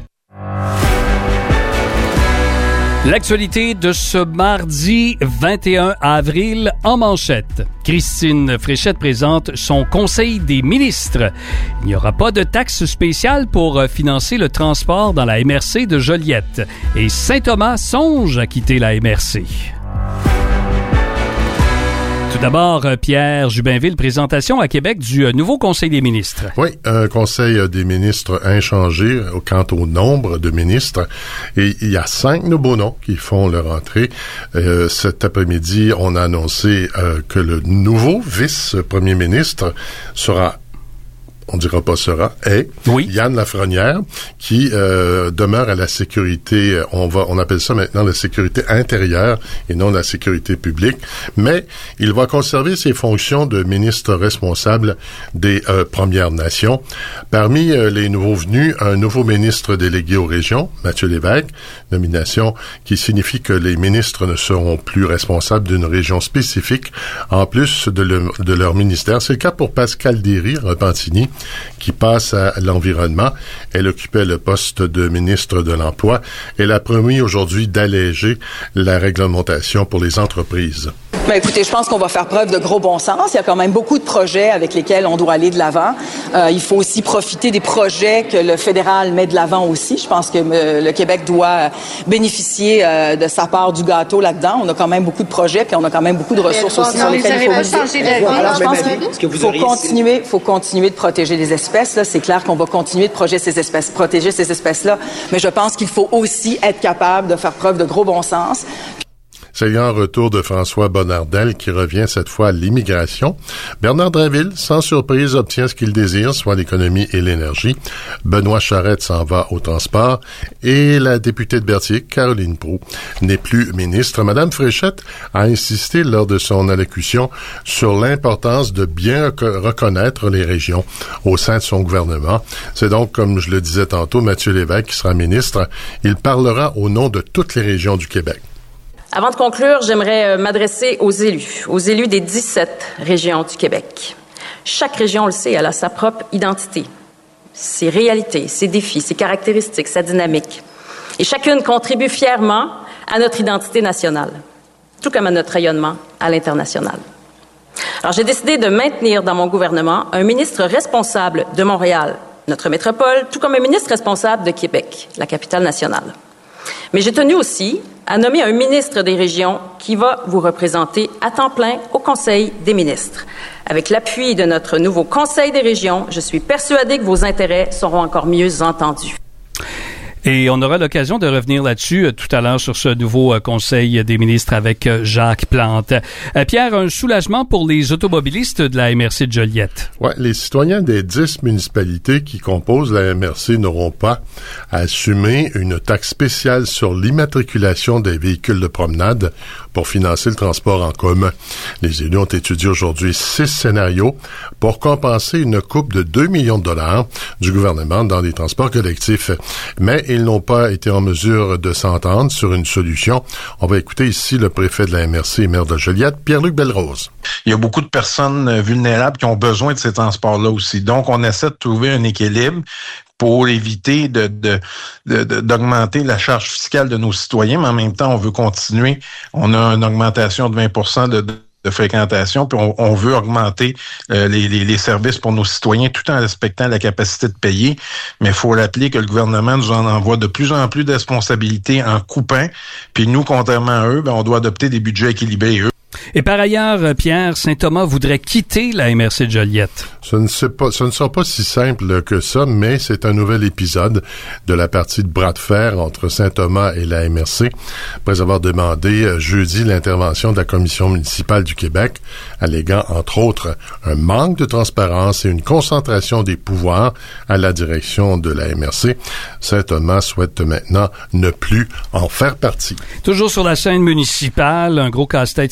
L'actualité de ce mardi vingt et un avril en manchette. Christine Fréchette présente son Conseil des ministres. Il n'y aura pas de taxe spéciale pour financer le transport dans la M R C de Joliette. Et Saint-Thomas songe à quitter la M R C. Tout d'abord, Pierre Jubinville, présentation à Québec du nouveau Conseil des ministres. Oui, un Conseil des ministres inchangé quant au nombre de ministres. Et il y a cinq nouveaux noms qui font leur entrée. Euh, cet après-midi, on a annoncé euh, que le nouveau vice-premier ministre sera on dira pas sera, est oui. Yann Lafrenière, qui euh, demeure à la sécurité, on va, on appelle ça maintenant la sécurité intérieure et non la sécurité publique, mais il va conserver ses fonctions de ministre responsable des euh, Premières Nations. Parmi euh, les nouveaux venus, un nouveau ministre délégué aux régions, Mathieu Lévesque, nomination qui signifie que les ministres ne seront plus responsables d'une région spécifique en plus de, le, de leur ministère. C'est le cas pour Pascal Derry-Repentigny, qui passe à l'environnement. Elle occupait le poste de ministre de l'Emploi. Elle a promis aujourd'hui d'alléger la réglementation pour les entreprises. Ben écoutez, je pense qu'on va faire preuve de gros bon sens. Il y a quand même beaucoup de projets avec lesquels on doit aller de l'avant. Euh, il faut aussi profiter des projets que le fédéral met de l'avant aussi. Je pense que euh, le Québec doit bénéficier euh, de sa part du gâteau là-dedans. On a quand même beaucoup de projets, puis on a quand même beaucoup de ressources aussi sur lesquelles il faut miser. Alors, je pense qu'il faut continuer, faut continuer de protéger les espèces. Là, c'est clair qu'on va continuer de protéger ces espèces, protéger ces espèces-là. Mais je pense qu'il faut aussi être capable de faire preuve de gros bon sens. C'est un retour de François Bonnardel qui revient cette fois à l'immigration. Bernard Drinville, sans surprise, obtient ce qu'il désire, soit l'économie et l'énergie. Benoît Charette s'en va au transport. Et la députée de Berthier, Caroline Proulx, n'est plus ministre. Madame Fréchette a insisté lors de son allocution sur l'importance de bien reconnaître les régions au sein de son gouvernement. C'est donc, comme je le disais tantôt, Mathieu Lévesque qui sera ministre. Il parlera au nom de toutes les régions du Québec. Avant de conclure, j'aimerais m'adresser aux élus, aux élus des dix-sept régions du Québec. Chaque région, on le sait, elle a sa propre identité, ses réalités, ses défis, ses caractéristiques, sa dynamique. Et chacune contribue fièrement à notre identité nationale, tout comme à notre rayonnement à l'international. Alors, j'ai décidé de maintenir dans mon gouvernement un ministre responsable de Montréal, notre métropole, tout comme un ministre responsable de Québec, la capitale nationale. Mais j'ai tenu aussi à nommer un ministre des régions qui va vous représenter à temps plein au Conseil des ministres. Avec l'appui de notre nouveau Conseil des régions, je suis persuadée que vos intérêts seront encore mieux entendus. Et on aura l'occasion de revenir là-dessus euh, tout à l'heure sur ce nouveau euh, Conseil des ministres avec euh, Jacques Plante. Euh, Pierre, un soulagement pour les automobilistes de la M R C de Joliette. Ouais, les citoyens des dix municipalités qui composent la M R C n'auront pas à assumer une taxe spéciale sur l'immatriculation des véhicules de promenade pour financer le transport en commun. Les élus ont étudié aujourd'hui six scénarios pour compenser une coupe de deux millions de dollars du gouvernement dans les transports collectifs. Mais ils n'ont pas été en mesure de s'entendre sur une solution. On va écouter ici le préfet de la M R C et maire de Joliette, Pierre-Luc Belrose. Il y a beaucoup de personnes vulnérables qui ont besoin de ces transports-là aussi. Donc, on essaie de trouver un équilibre pour éviter de, de, de, de, d'augmenter la charge fiscale de nos citoyens, mais en même temps, on veut continuer. On a une augmentation de vingt pour cent de, de de fréquentation, puis on, on veut augmenter euh, les, les, les services pour nos citoyens tout en respectant la capacité de payer. Mais il faut rappeler que le gouvernement nous en envoie de plus en plus de responsabilités en coupant. Puis nous, contrairement à eux, ben, on doit adopter des budgets équilibrés. Eux. Et par ailleurs, Pierre, Saint-Thomas voudrait quitter la M R C de Joliette. Ce ne, sera pas, ce ne sera pas si simple que ça, mais c'est un nouvel épisode de la partie de bras de fer entre Saint-Thomas et la M R C, après avoir demandé jeudi l'intervention de la Commission municipale du Québec, alléguant entre autres un manque de transparence et une concentration des pouvoirs à la direction de la M R C. Saint-Thomas souhaite maintenant ne plus en faire partie. Toujours sur la scène municipale, un gros casse-tête financier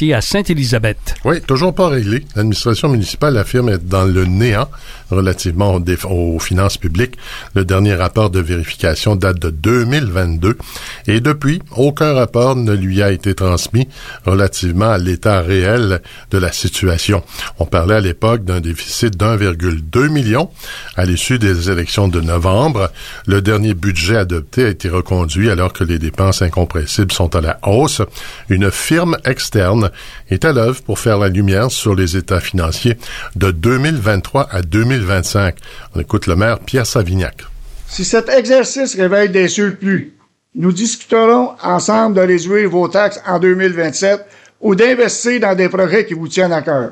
chantier à Sainte-Élisabeth. Oui, toujours pas réglé. L'administration municipale affirme être dans le néant relativement aux, déf- aux finances publiques. Le dernier rapport de vérification date de deux mille vingt-deux et depuis, aucun rapport ne lui a été transmis relativement à l'état réel de la situation. On parlait à l'époque d'un déficit d'un virgule deux million à l'issue des élections de novembre. Le dernier budget adopté a été reconduit alors que les dépenses incompressibles sont à la hausse. Une firme externe est à l'œuvre pour faire la lumière sur les états financiers de deux mille vingt-trois à deux mille vingt-cinq. On écoute le maire Pierre Savignac. Si cet exercice révèle des surplus, nous discuterons ensemble de réduire vos taxes en deux mille vingt-sept ou d'investir dans des projets qui vous tiennent à cœur.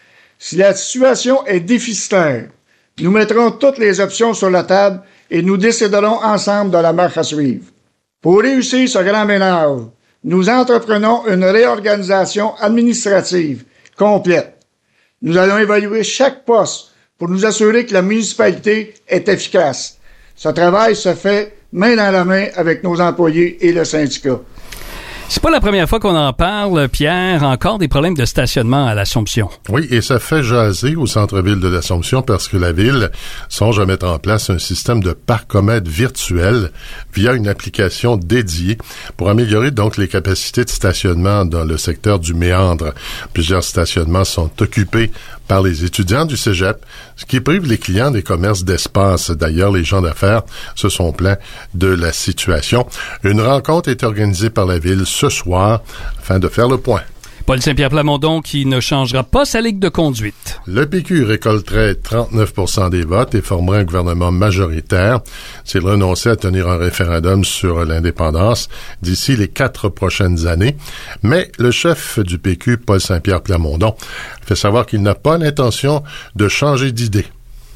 Si la situation est déficitaire, nous mettrons toutes les options sur la table et nous déciderons ensemble de la marche à suivre. Pour réussir ce grand ménage, nous entreprenons une réorganisation administrative complète. Nous allons évaluer chaque poste pour nous assurer que la municipalité est efficace. Ce travail se fait main dans la main avec nos employés et le syndicat. C'est pas la première fois qu'on en parle, Pierre. Encore des problèmes de stationnement à l'Assomption. Oui, et ça fait jaser au centre-ville de l'Assomption parce que la ville songe à mettre en place un système de parcomètre virtuel via une application dédiée pour améliorer donc les capacités de stationnement dans le secteur du Méandre. Plusieurs stationnements sont occupés par les étudiants du cégep, ce qui prive les clients des commerces d'espace. D'ailleurs, les gens d'affaires se sont plaints de la situation. Une rencontre est organisée par la ville ce soir afin de faire le point. Paul Saint-Pierre Plamondon qui ne changera pas sa ligue de conduite. Le P Q récolterait trente-neuf pour cent des votes et formerait un gouvernement majoritaire s'il renonçait à tenir un référendum sur l'indépendance d'ici les quatre prochaines années. Mais le chef du P Q, Paul Saint-Pierre Plamondon, fait savoir qu'il n'a pas l'intention de changer d'idée.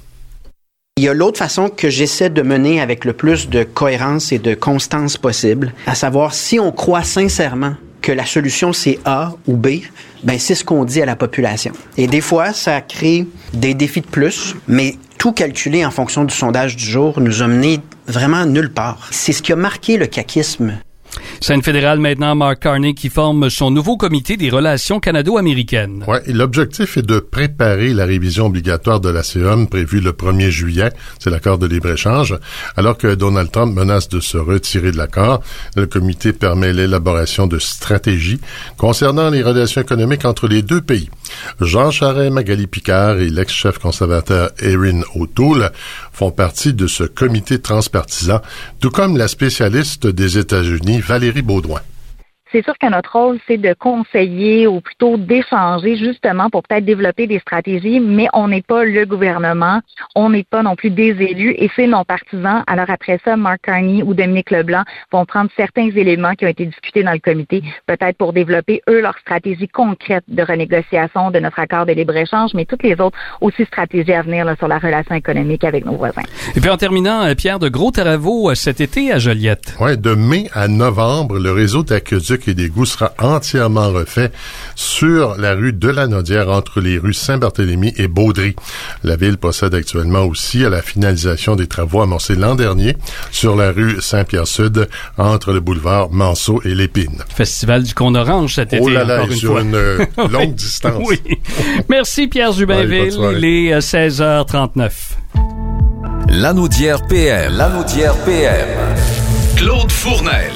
Il y a l'autre façon que j'essaie de mener avec le plus de cohérence et de constance possible, à savoir si on croit sincèrement que la solution c'est A ou B, ben c'est ce qu'on dit à la population. Et des fois, ça crée des défis de plus, mais tout calculé en fonction du sondage du jour nous a mené vraiment nulle part. C'est ce qui a marqué le caquisme. Scène fédérale maintenant, Mark Carney qui forme son nouveau comité des relations canado-américaines. Ouais, et l'objectif est de préparer la révision obligatoire de l'A C E M prévue le premier juillet, c'est l'accord de libre-échange. Alors que Donald Trump menace de se retirer de l'accord, le comité permet l'élaboration de stratégies concernant les relations économiques entre les deux pays. Jean Charest, Magali Picard et l'ex-chef conservateur Erin O'Toole font partie de ce comité transpartisan, tout comme la spécialiste des États-Unis, Valérie Baudouin. C'est sûr que notre rôle, c'est de conseiller ou plutôt d'échanger justement pour peut-être développer des stratégies, mais on n'est pas le gouvernement, on n'est pas non plus des élus et c'est non partisans. Alors après ça, Mark Carney ou Dominique Leblanc vont prendre certains éléments qui ont été discutés dans le comité, peut-être pour développer, eux, leur stratégie concrète de renégociation de notre accord de libre-échange, mais toutes les autres aussi stratégies à venir là, sur la relation économique avec nos voisins. Et puis en terminant, Pierre, de gros travaux cet été à Joliette. Oui, de mai à novembre, le réseau d'aqueduc et d'égouts sera entièrement refait sur la rue de la Naudière entre les rues Saint-Barthélemy et Baudry. La ville procède actuellement aussi à la finalisation des travaux amorcés l'an dernier sur la rue Saint-Pierre-Sud entre le boulevard Manceau et l'Épine. Festival du Cône Orange cet été, oh là là, encore une sur fois. une euh, longue distance. Oui. Merci Pierre Jubinville. Allez, il est seize heures trente-neuf. Lanaudière P M. Lanaudière P M. Claude Fournel.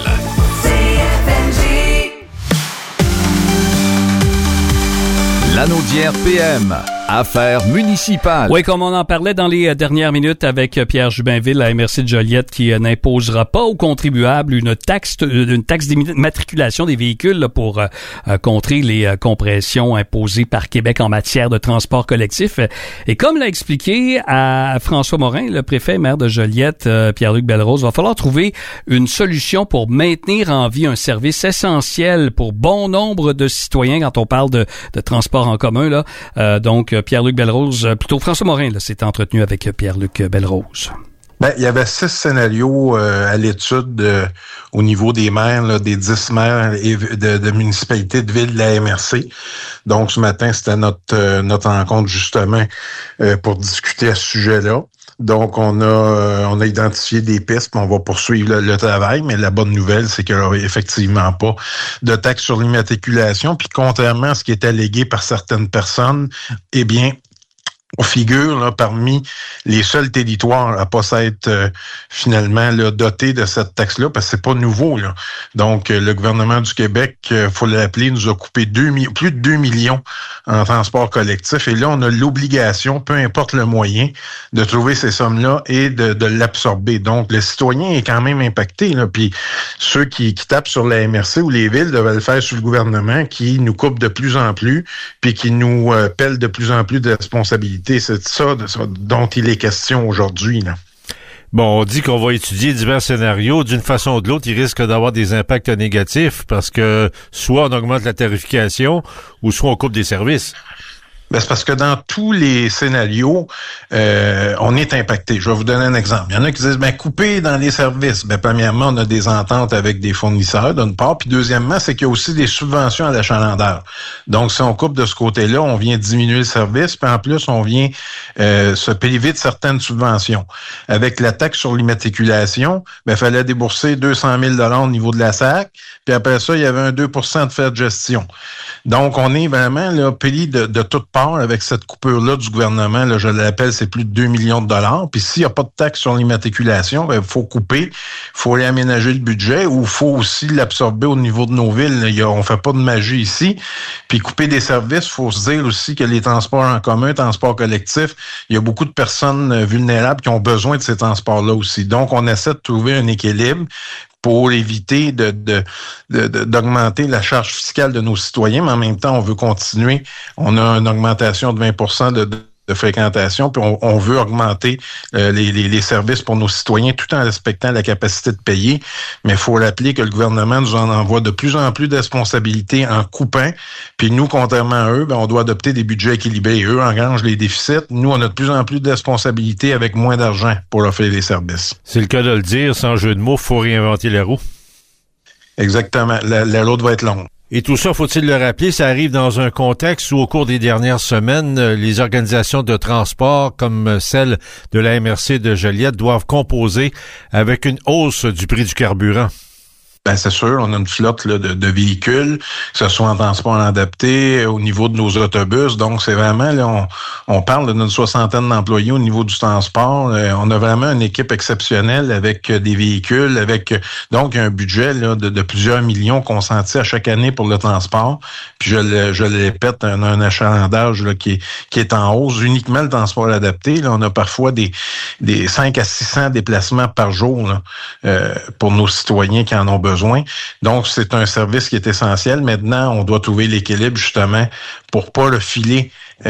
Lanaudière P M. Affaires municipales. Oui, comme on en parlait dans les dernières minutes avec Pierre Jubinville, la M R C de Joliette, qui n'imposera pas aux contribuables une taxe, une taxe d'immatriculation des véhicules là, pour euh, contrer les euh, compressions imposées par Québec en matière de transport collectif. Et comme l'a expliqué à François Morin, le préfet maire de Joliette, euh, Pierre-Luc Belrose, il va falloir trouver une solution pour maintenir en vie un service essentiel pour bon nombre de citoyens quand on parle de, de transport en commun. Là. Euh, donc, Pierre-Luc Belrose, plutôt François Morin, là, s'est entretenu avec Pierre-Luc Belrose. Ben, il y avait six scénarios euh, à l'étude euh, au niveau des maires, là, des dix maires et de, de municipalités de ville de la M R C. Donc, ce matin, c'était notre euh, notre rencontre justement euh, pour discuter à ce sujet-là. Donc, on a euh, on a identifié des pistes, puis on va poursuivre le, le travail, mais la bonne nouvelle, c'est qu'il n'y aura effectivement pas de taxe sur l'immatriculation. Puis, contrairement à ce qui est allégué par certaines personnes, eh bien, on figure là, parmi les seuls territoires à pas s'être euh, finalement là, dotés de cette taxe-là, parce que c'est pas nouveau. Là. Donc, euh, le gouvernement du Québec, euh, faut l'appeler, nous a coupé deux, plus de deux millions en transport collectif. Et là, on a l'obligation, peu importe le moyen, de trouver ces sommes-là et de, de l'absorber. Donc, le citoyen est quand même impacté. Là. Puis, ceux qui, qui tapent sur la M R C ou les villes devaient le faire sur le gouvernement qui nous coupe de plus en plus, puis qui nous euh, pèle de plus en plus de responsabilités. C'est ça, de ça dont il est question aujourd'hui, là. Bon, on dit qu'on va étudier divers scénarios. D'une façon ou de l'autre, il risque d'avoir des impacts négatifs parce que soit on augmente la tarification ou soit on coupe des services. Ben, c'est parce que dans tous les scénarios, euh, on est impacté. Je vais vous donner un exemple. Il y en a qui disent, ben, couper dans les services. Ben, premièrement, on a des ententes avec des fournisseurs, d'une part. Puis, deuxièmement, c'est qu'il y a aussi des subventions à l'achalandeur. Donc, si on coupe de ce côté-là, on vient diminuer le service. Puis, en plus, on vient euh, se priver de certaines subventions. Avec la taxe sur l'immatriculation, ben, il fallait débourser deux cent mille dollars au niveau de la S A C. Puis, après ça, il y avait un deux pour cent de frais de gestion. Donc, on est vraiment là pris de, de toutes parts avec cette coupure-là du gouvernement. Là, je l'appelle, c'est plus de deux millions de dollars. Puis s'il n'y a pas de taxe sur l'immatriculation, il faut couper, il faut réaménager le budget ou il faut aussi l'absorber au niveau de nos villes. Il y a, on fait pas de magie ici. Puis couper des services, il faut se dire aussi que les transports en commun, transports collectifs, il y a beaucoup de personnes vulnérables qui ont besoin de ces transports-là aussi. Donc, on essaie de trouver un équilibre pour éviter de, de, de, de, d'augmenter la charge fiscale de nos citoyens, mais en même temps, on veut continuer. On a une augmentation de vingt pour cent de, de, de fréquentation, puis on, on veut augmenter euh, les, les, les services pour nos citoyens tout en respectant la capacité de payer. Mais il faut rappeler que le gouvernement nous en envoie de plus en plus de responsabilités en coupant. Puis nous, contrairement à eux, ben, on doit adopter des budgets équilibrés. Eux engrangent les déficits. Nous, on a de plus en plus de responsabilités avec moins d'argent pour offrir les services. C'est le cas de le dire, sans jeu de mots, faut réinventer la roue. Exactement. La, la route va être longue. Et tout ça, faut-il le rappeler, ça arrive dans un contexte où, au cours des dernières semaines, les organisations de transport, comme celle de la M R C de Joliette, doivent composer avec une hausse du prix du carburant. Ben c'est sûr, on a une flotte là, de, de véhicules, que ce soit en transport adapté, au niveau de nos autobus. Donc, c'est vraiment, là, on, on parle d'une soixantaine d'employés au niveau du transport. Euh, on a vraiment une équipe exceptionnelle avec euh, des véhicules, avec donc un budget là, de, de plusieurs millions consenti à chaque année pour le transport. Puis je le, je le répète, un, un achalandage là, qui, est, qui est en hausse. Uniquement le transport adapté, là, on a parfois des, des cinq à six cents déplacements par jour là, euh, pour nos citoyens qui en ont besoin. Besoin. Donc, c'est un service qui est essentiel. Maintenant, on doit trouver l'équilibre, justement, pour pas le filer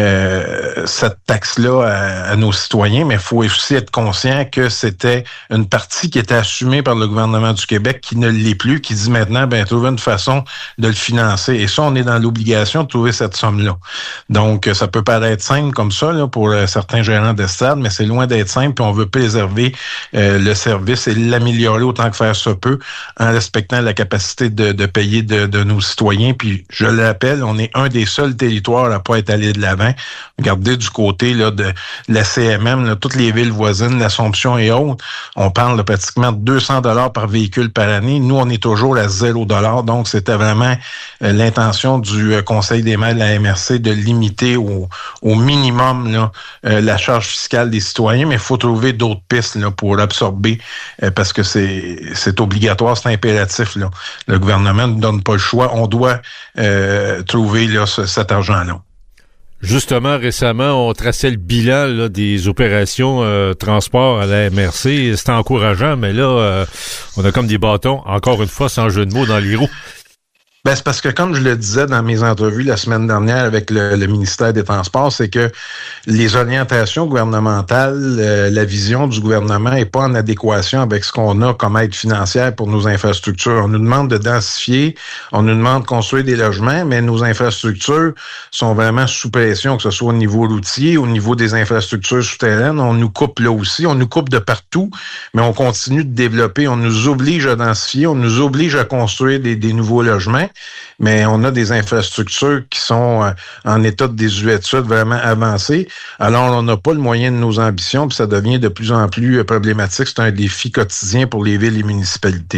euh, cette taxe-là à, à nos citoyens, mais il faut aussi être conscient que c'était une partie qui était assumée par le gouvernement du Québec qui ne l'est plus, qui dit maintenant, ben trouver une façon de le financer. Et ça, on est dans l'obligation de trouver cette somme-là. Donc, ça peut paraître simple comme ça là, pour euh, certains gérants d'estrade, mais c'est loin d'être simple, puis on veut préserver euh, le service et l'améliorer autant que faire se peut en respectant la capacité de, de payer de, de nos citoyens. Puis, je l'appelle, on est un des seuls territoires à pas être allé de l'avant. Regardez du côté là, de la C M M, là, toutes les villes voisines, l'Assomption et autres, on parle de pratiquement deux cents dollars par véhicule par année. Nous, on est toujours à zéro dollar. Donc, c'était vraiment euh, l'intention du euh, Conseil des maires de la M R C de limiter au, au minimum là, euh, la charge fiscale des citoyens. Mais il faut trouver d'autres pistes là, pour absorber euh, parce que c'est, c'est obligatoire, c'est impératif. Là. Le gouvernement ne donne pas le choix. On doit euh, trouver là, ce, cet argent-là. Justement, récemment, on traçait le bilan là, des opérations euh, transport à la M R C. C'était encourageant, mais là, euh, on a comme des bâtons, encore une fois, sans jeu de mots, dans les roues. Ben, c'est parce que, comme je le disais dans mes entrevues la semaine dernière avec le, le ministère des Transports, c'est que les orientations gouvernementales, euh, la vision du gouvernement n'est pas en adéquation avec ce qu'on a comme aide financière pour nos infrastructures. On nous demande de densifier, on nous demande de construire des logements, mais nos infrastructures sont vraiment sous pression, que ce soit au niveau routier, au niveau des infrastructures souterraines. On nous coupe là aussi, on nous coupe de partout, mais on continue de développer. On nous oblige à densifier, on nous oblige à construire des, des nouveaux logements. mais on a des infrastructures qui sont euh, en état de désuétude vraiment avancé. Alors, on n'a pas le moyen de nos ambitions, puis ça devient de plus en plus euh, problématique. C'est un défi quotidien pour les villes et municipalités.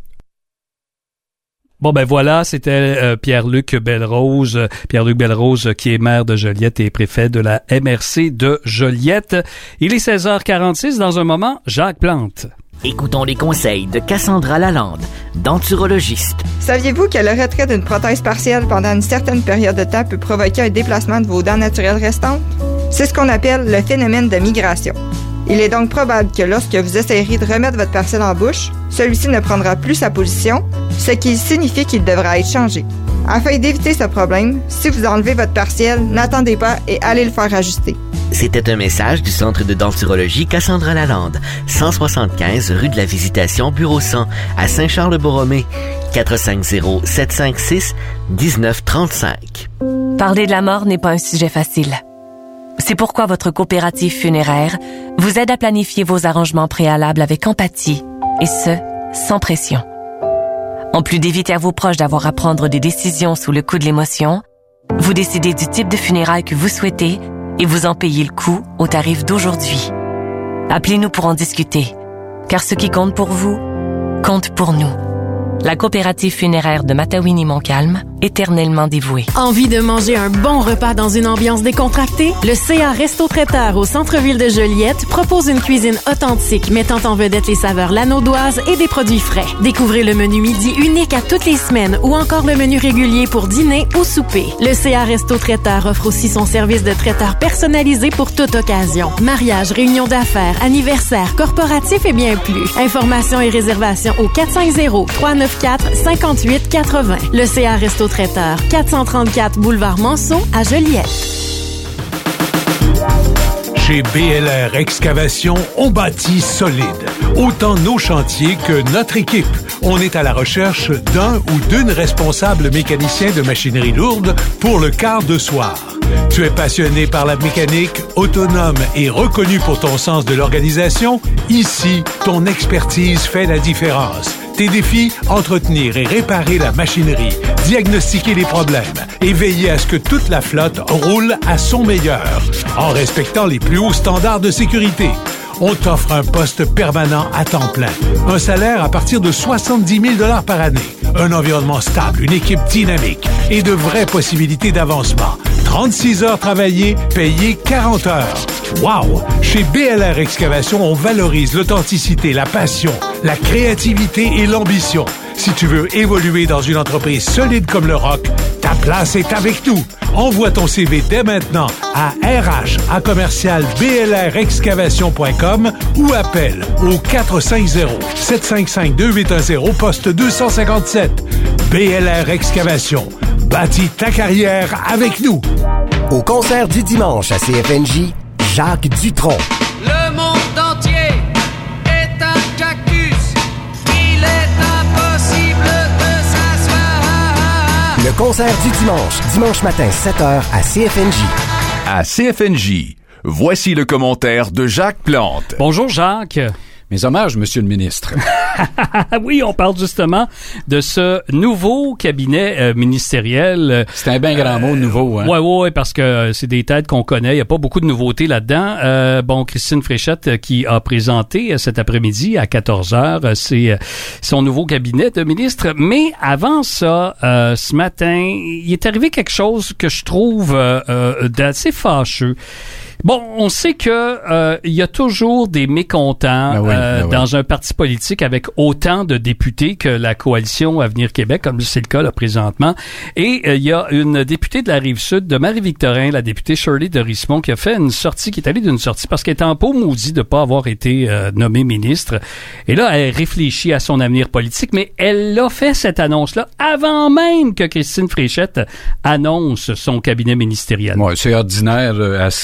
Bon, ben voilà, c'était euh, Pierre-Luc Belrose, euh, Pierre-Luc Belrose euh, qui est maire de Joliette et préfet de la M R C de Joliette. Il est seize heures quarante-six. Dans un moment, Jacques Plante. Écoutons les conseils de Cassandra Lalande, denturologiste. Saviez-vous que le retrait d'une prothèse partielle pendant une certaine période de temps peut provoquer un déplacement de vos dents naturelles restantes? C'est ce qu'on appelle le phénomène de migration. Il est donc probable que lorsque vous essayerez de remettre votre partiel en bouche, celui-ci ne prendra plus sa position, ce qui signifie qu'il devra être changé. Afin d'éviter ce problème, si vous enlevez votre partiel, n'attendez pas et allez le faire ajuster. C'était un message du Centre de denturologie Cassandra Lalande, cent soixante-quinze rue de la Visitation, bureau cent, à Saint-Charles-de-Borromée, quatre cinq zéro, sept cinq six, un neuf trois cinq. Parler de la mort n'est pas un sujet facile. C'est pourquoi votre coopérative funéraire vous aide à planifier vos arrangements préalables avec empathie, et ce, sans pression. En plus d'éviter à vos proches d'avoir à prendre des décisions sous le coup de l'émotion, vous décidez du type de funérailles que vous souhaitez et vous en payez le coût au tarif d'aujourd'hui. Appelez-nous pour en discuter, car ce qui compte pour vous, compte pour nous. La coopérative funéraire de Matawini-Montcalm, éternellement dévouée. Envie de manger un bon repas dans une ambiance décontractée? Le C A Resto-Traiteur au centre-ville de Joliette propose une cuisine authentique mettant en vedette les saveurs lanaudoises et des produits frais. Découvrez le menu midi unique à toutes les semaines ou encore le menu régulier pour dîner ou souper. Le C A Resto-Traiteur offre aussi son service de traiteur personnalisé pour toute occasion. Mariage, réunion d'affaires, anniversaire, corporatif et bien plus. Informations et réservations au quatre cinq zéro, trois neuf quatre, cinq huit quatre zéro. Le C A Resto-Traiteur, quatre cent trente-quatre boulevard Monceau à Joliette. Chez B L R Excavation, on bâtit solide. Autant nos chantiers que notre équipe. On est à la recherche d'un ou d'une responsable mécanicien de machinerie lourde pour le quart de soir. Tu es passionné par la mécanique, autonome et reconnu pour ton sens de l'organisation? Ici, ton expertise fait la différence. Tes défis, entretenir et réparer la machinerie, diagnostiquer les problèmes et veiller à ce que toute la flotte roule à son meilleur, en respectant les plus hauts standards de sécurité. On t'offre un poste permanent à temps plein, un salaire à partir de soixante-dix mille dollars par année, un environnement stable, une équipe dynamique et de vraies possibilités d'avancement. trente-six heures travaillées, payées quarante heures. Wow! Chez B L R Excavation, on valorise l'authenticité, la passion, la créativité et l'ambition. Si tu veux évoluer dans une entreprise solide comme le Rock, ta place est avec nous. Envoie ton C V dès maintenant à R H à commercial B L R excavation point com ou appelle au quatre cinq zéro, sept cinq cinq, deux huit un zéro, poste deux cent cinquante-sept. B L R Excavation. Bâtis ta carrière avec nous. Au concert du dimanche à C F N J, Jacques Dutronc. Le monde entier est un cactus. Il est impossible de s'asseoir. Le concert du dimanche, dimanche matin, sept heures à C F N J. À C F N J, voici le commentaire de Jacques Plante. Bonjour Jacques. Mes hommages, Monsieur le ministre. Oui, on parle justement de ce nouveau cabinet euh, ministériel. C'est un bien grand euh, mot, nouveau. Hein? Ouais, ouais, parce que euh, c'est des têtes qu'on connaît. Il n'y a pas beaucoup de nouveautés là-dedans. Euh, bon, Christine Fréchette euh, qui a présenté euh, cet après-midi à quatorze heures, euh, c'est euh, son nouveau cabinet de ministre. Mais avant ça, euh, ce matin, il est arrivé quelque chose que je trouve euh, euh, d'assez fâcheux. Bon, on sait que euh, il y a toujours des mécontents ben oui, euh, ben dans oui. un parti politique avec autant de députés que la coalition Avenir Québec, comme c'est le cas là présentement. Et euh, il y a une députée de la Rive-Sud, de Marie-Victorin, la députée Shirley de Rismond, qui a fait une sortie, qui est allée d'une sortie parce qu'elle est en peau maudit de pas avoir été euh, nommée ministre. Et là, elle réfléchit à son avenir politique, mais elle a fait cette annonce-là avant même que Christine Fréchette annonce son cabinet ministériel. Ouais, c'est ordinaire, euh, assez, on sait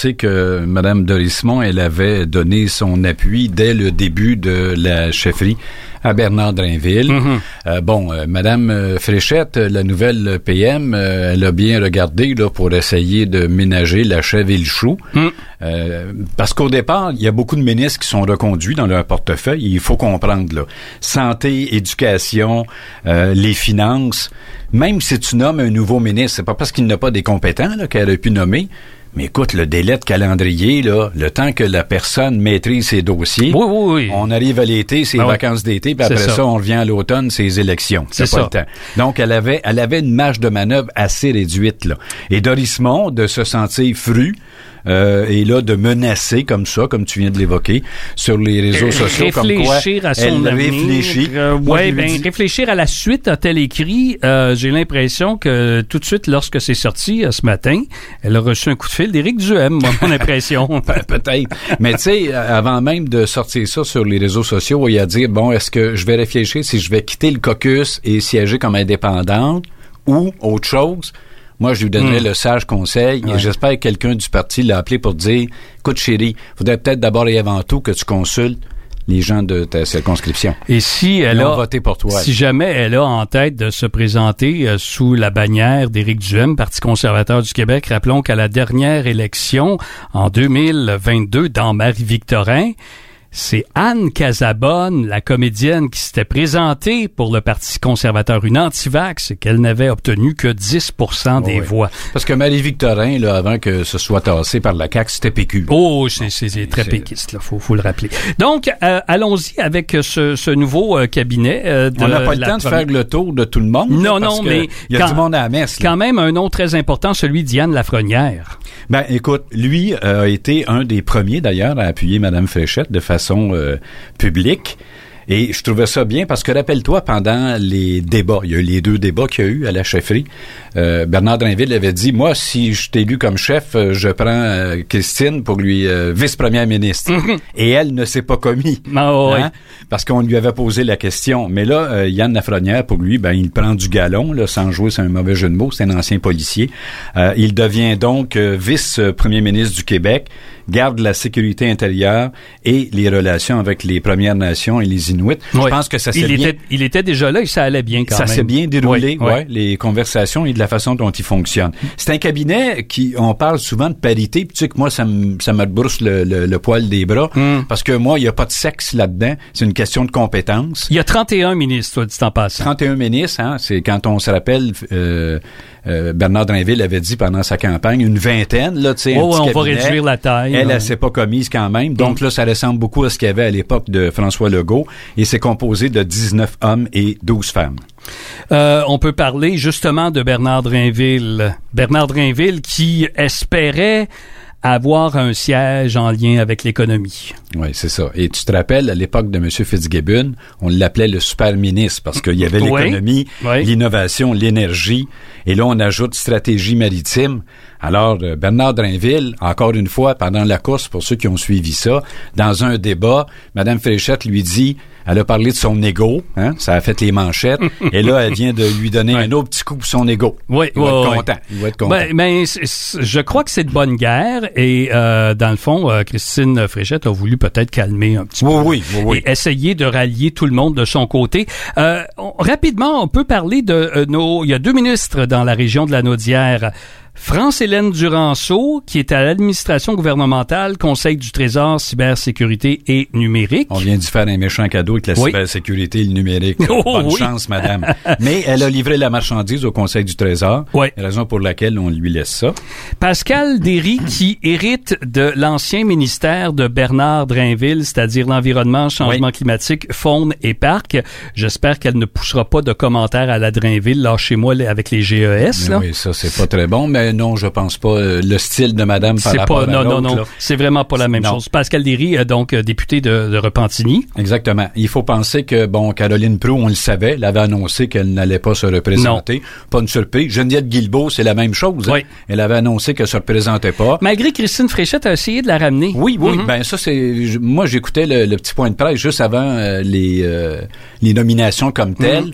annoncé que Mme Dorismont, elle avait donné son appui dès le début de la chefferie à Bernard Drainville. Mm-hmm. Euh, bon, euh, Mme Fréchette, la nouvelle P M, euh, elle a bien regardé là pour essayer de ménager la chèvre et le chou. Mm. Euh, parce qu'au départ, il y a beaucoup de ministres qui sont reconduits dans leur portefeuille. Il faut comprendre, là. Santé, éducation, euh, les finances. Même si tu nommes un nouveau ministre, c'est pas parce qu'il n'a pas des compétents là, qu'elle a pu nommer. Mais écoute, le délai de calendrier, là, le temps que la personne maîtrise ses dossiers, oui, oui, oui. on arrive à l'été, c'est les ah vacances oui. d'été, puis après ça. ça, on revient à l'automne, c'est les élections. C'est, c'est pas ça. Le temps. Donc, elle avait, elle avait une marge de manœuvre assez réduite, là. Et Dorismont, de se sentir fru, Euh, et là, de menacer comme ça, comme tu viens de l'évoquer, sur les réseaux sociaux, comme quoi à son elle réfléchit. Euh, oui, ben, dis... réfléchir à la suite, a-t-elle écrit, euh, j'ai l'impression que tout de suite, lorsque c'est sorti, euh, ce matin, elle a reçu un coup de fil d'Éric Duhem, moi, mon impression. Peut-être. Mais tu sais, avant même de sortir ça sur les réseaux sociaux, il y a dire, bon, est-ce que je vais réfléchir si je vais quitter le caucus et siéger comme indépendante ou autre chose? Moi, je lui donnerais mmh. le sage conseil ouais. et j'espère que quelqu'un du parti l'a appelé pour dire « Écoute, chérie, faudrait peut-être d'abord et avant tout que tu consultes les gens de ta circonscription. » Et si elle Ils a ont voté pour toi. Si jamais elle a en tête de se présenter euh, sous la bannière d'Éric Duhem, Parti conservateur du Québec, rappelons qu'à la dernière élection, en deux mille vingt-deux, dans Marie-Victorin, c'est Anne Casabonne, la comédienne, qui s'était présentée pour le Parti conservateur, une anti-vax, et qu'elle n'avait obtenu que dix pour cent des oui. voix. Parce que Marie-Victorin, là, avant que ce soit tassé par la C A Q, c'était P Q. Oh, c'est, c'est, c'est très c'est... péquiste, là, faut, faut le rappeler. Donc, euh, allons-y avec ce, ce nouveau euh, cabinet. Euh, de On n'a pas le la temps première... de faire le tour de tout le monde. Non, là, parce non, que mais... il y a quand, du monde à la messe. Là. Quand même, un nom très important, celui d'Yann Lafrenière. Ben, écoute, lui euh, a été un des premiers, d'ailleurs, à appuyer Mme Fréchette de façon... Euh, public. Et je trouvais ça bien parce que, rappelle-toi, pendant les débats, il y a eu les deux débats qu'il y a eu à la chefferie, euh, Bernard Drainville avait dit, moi, si je t'ai élu comme chef, euh, je prends euh, Christine pour lui euh, vice-première ministre. Mm-hmm. Et elle ne s'est pas commis. Oh, hein, oui. Parce qu'on lui avait posé la question. Mais là, euh, Yann Lafrenière, pour lui, ben, il prend du galon, là, sans jouer, c'est un mauvais jeu de mots, c'est un ancien policier. Euh, il devient donc euh, vice-premier ministre du Québec, garde la sécurité intérieure et les relations avec les Premières Nations et les Inuits. Oui. Je pense que ça s'est il bien... Était, il était déjà là et ça allait bien quand ça même. Ça s'est bien déroulé, oui, ouais, oui. les conversations et de la façon dont il fonctionne. C'est un cabinet qui, on parle souvent de parité, puis tu sais que moi, ça me, ça me brousse le, le, le poil des bras, mm. parce que moi, il n'y a pas de sexe là-dedans, c'est une question de compétence. Il y a trente et un ministres, toi, dit en passant. trente et un ministres, hein, c'est quand on se rappelle... Euh, Euh, Bernard Drainville avait dit pendant sa campagne une vingtaine, là, tu sais, oh, un petit on cabinet. va réduire la taille. Elle, ouais. elle s'est pas commise quand même. Donc mm. là, ça ressemble beaucoup à ce qu'il y avait à l'époque de François Legault et c'est composé de dix-neuf hommes et douze femmes. Euh, on peut parler justement de Bernard Drainville. Bernard Drainville qui espérait avoir un siège en lien avec l'économie. Oui, c'est ça. Et tu te rappelles, à l'époque de M. Fitzgibbon, on l'appelait le super ministre parce qu'il y avait l'économie, oui, oui. l'innovation, l'énergie. Et là, on ajoute stratégie maritime. Alors, euh, Bernard Drainville, encore une fois, pendant la course, pour ceux qui ont suivi ça, dans un débat, Mme Fréchette lui dit, elle a parlé de son ego, hein, ça a fait les manchettes, et là, elle vient de lui donner ouais. un autre petit coup pour son ego. Oui, il va oui, être oui. content. Il va être content. Ben, ben, c'est, c'est, je crois que c'est de bonne guerre, et euh, dans le fond, euh, Christine Fréchette a voulu peut-être calmer un petit oui, peu. Oui, oui, oui. Et essayer de rallier tout le monde de son côté. Euh, on, rapidement, on peut parler de euh, nos... Il y a deux ministres dans la région de la Naudière. France-Hélène Duranceau, qui est à l'administration gouvernementale, Conseil du Trésor, cybersécurité et numérique. On vient d'y faire un méchant cadeau avec la oui. cybersécurité et le numérique. Oh, Bonne oui. chance, madame. Mais elle a livré la marchandise au Conseil du Trésor. Oui. Raison pour laquelle on lui laisse ça. Pascal Derry, qui hérite de l'ancien ministère de Bernard Drainville, c'est-à-dire l'environnement, changement oui. climatique, faune et parc. J'espère qu'elle ne poussera pas de commentaires à la Drainville. Lâchez-moi avec les G E S. Là. Oui, ça, c'est pas très bon, mais non, je pense pas. Le style de madame par c'est rapport pas, à non, l'autre. Non, non, non. C'est vraiment pas la même non. chose. Pascal Derry, donc député de, de Repentigny. Exactement. Il faut penser que, bon, Caroline Proulx, on le savait, elle avait annoncé qu'elle n'allait pas se représenter. Non. Pas une surprise. Geneviève Guilbeault, c'est la même chose. Oui. Hein? Elle avait annoncé qu'elle se représentait pas. Malgré que Christine Fréchette a essayé de la ramener. Oui, oui. Mm-hmm. Ben ça, c'est... Moi, j'écoutais le, le petit point de presse juste avant euh, les, euh, les nominations comme telles. Mm-hmm.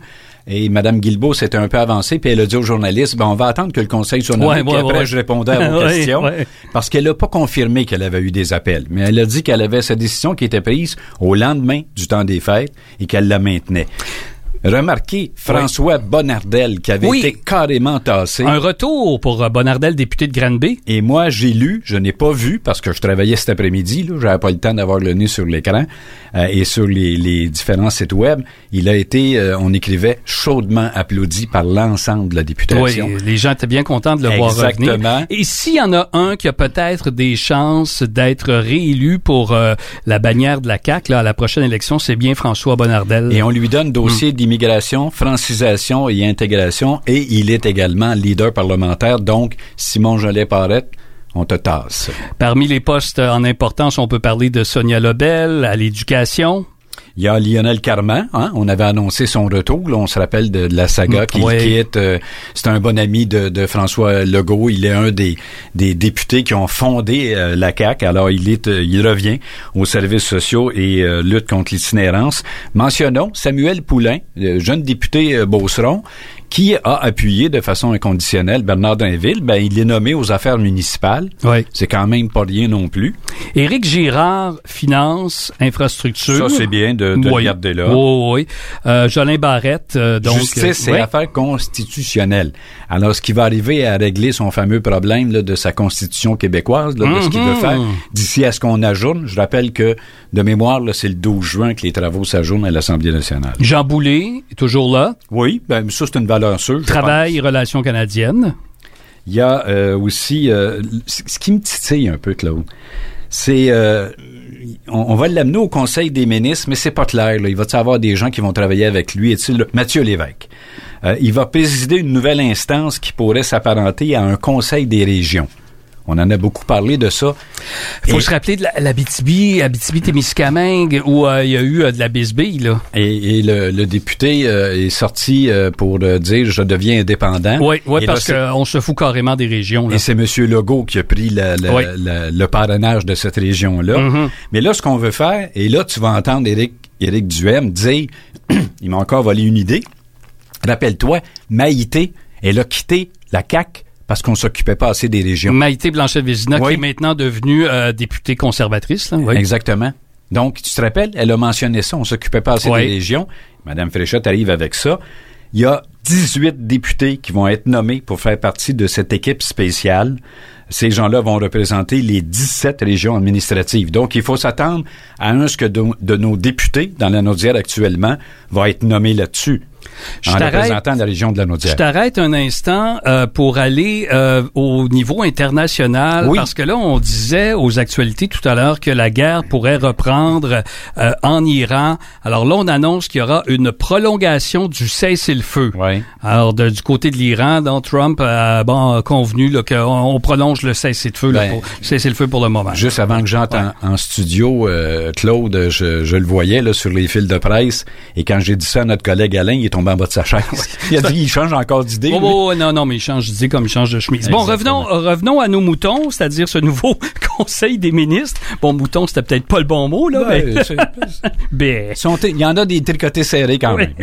Et Mme Guilbeault s'était un peu avancée, puis elle a dit aux journalistes, ben, on va attendre que le conseil soit nommé, ouais, puis ouais, après, ouais. je répondais à vos ouais, questions. Ouais. Parce qu'elle n'a pas confirmé qu'elle avait eu des appels, mais elle a dit qu'elle avait sa décision qui était prise au lendemain du temps des fêtes et qu'elle la maintenait. Remarquez François oui. Bonnardel qui avait oui. été carrément tassé. Un retour pour euh, Bonnardel, député de Granby. Et moi, j'ai lu, je n'ai pas vu parce que je travaillais cet après-midi, là, j'avais pas le temps d'avoir le nez sur l'écran euh, et sur les, les différents sites web. Il a été, euh, on écrivait, chaudement applaudi par l'ensemble de la députation. Oui, les gens étaient bien contents de le Exactement. voir revenir. Exactement. Et s'il y en a un qui a peut-être des chances d'être réélu pour euh, la bannière de la C A Q là, à la prochaine élection, c'est bien François Bonnardel. Et on lui donne dossier hum. d'immigration, francisation et intégration, et il est également leader parlementaire, donc Simon Jolet-Parette, on te tasse. Parmi les postes en importance, on peut parler de Sonia Lebel à l'éducation. Il y a Lionel Carman, hein, on avait annoncé son retour, là, on se rappelle de, de la saga qu'il oui. quitte. Euh, c'est un bon ami de, de François Legault, il est un des, des députés qui ont fondé euh, la C A Q, alors il est, euh, il revient aux services sociaux et euh, lutte contre l'itinérance. Mentionnons Samuel Poulain, le jeune député euh, Beauceron, qui a appuyé de façon inconditionnelle Bernard Drinville. Ben, il est nommé aux affaires municipales. Oui. C'est quand même pas rien non plus. Éric Girard, finances, infrastructures. Ça, c'est bien de, de oui. le garder là. Oui, oui. Euh, Jolin Barrette, euh, donc... Justice euh, et oui. affaires constitutionnelles. Alors, ce qui va arriver à régler son fameux problème là, de sa constitution québécoise, là, mm-hmm. de ce qu'il veut faire, d'ici à ce qu'on ajourne, je rappelle que, de mémoire, là, c'est le douze juin que les travaux s'ajournent à l'Assemblée nationale. Jean Boulet, est toujours là. Oui, ben ça, c'est une valeur sûre. Travail et relations canadiennes. Il y a euh, aussi... Euh, ce qui me titille un peu, Claude, c'est... Euh, on, on va l'amener au Conseil des ministres, mais c'est pas clair. Là. Il va y avoir des gens qui vont travailler avec lui. Est-il Mathieu Lévesque. Euh, il va présider une nouvelle instance qui pourrait s'apparenter à un Conseil des régions. On en a beaucoup parlé de ça. Il faut et, se rappeler de l'Abitibi, Abitibi-Témiscamingue, où euh, il y a eu euh, de la bisbille, là. Et, et le, le député euh, est sorti euh, pour euh, dire « je deviens indépendant ». Oui, oui, parce qu'on se fout carrément des régions. Là. Et c'est M. Legault qui a pris la, la, oui. la, le parrainage de cette région-là. Mm-hmm. Mais là, ce qu'on veut faire, et là, tu vas entendre Éric, Éric Duhem dire « il m'a encore volé une idée ». Rappelle-toi, Maïté, elle a quitté la C A Q parce qu'on s'occupait pas assez des régions. Maïté Blanchet-Vézina, oui. qui est maintenant devenue euh, députée conservatrice. Là, oui. Exactement. Donc, tu te rappelles, elle a mentionné ça, on s'occupait pas assez oui. des régions. Madame Fréchette arrive avec ça. Il y a dix-huit députés qui vont être nommés pour faire partie de cette équipe spéciale. Ces gens-là vont représenter les dix-sept régions administratives. Donc, il faut s'attendre à un ce que de, de nos députés dans la Naudière actuellement va être nommé là-dessus. Je en représentant la région de la Naudière. Je t'arrête un instant euh, pour aller euh, au niveau international, oui. parce que là, on disait aux actualités tout à l'heure que la guerre pourrait reprendre euh, en Iran. Alors là, on annonce qu'il y aura une prolongation du cessez-le-feu. Oui. Alors, de, du côté de l'Iran, donc Trump a bon, convenu là, qu'on on prolonge le cessez-le-feu, ben, là, pour, cessez-le-feu pour le moment. Juste avant que j'entre ouais. en, en studio, euh, Claude, je, je le voyais là, sur les fils de presse, et quand j'ai dit ça à notre collègue Alain, il est tombé en bas de sa chaise. Il a dit qu'il change encore d'idée. Oh, oh, non, non, mais il change d'idée comme il change de chemise. Exactement. Bon, revenons, revenons à nos moutons, c'est-à-dire ce nouveau Conseil des ministres. Bon, mouton, c'était peut-être pas le bon mot, là. Ben, mais... c'est, ben... Il y en a des tricotés serrés quand même.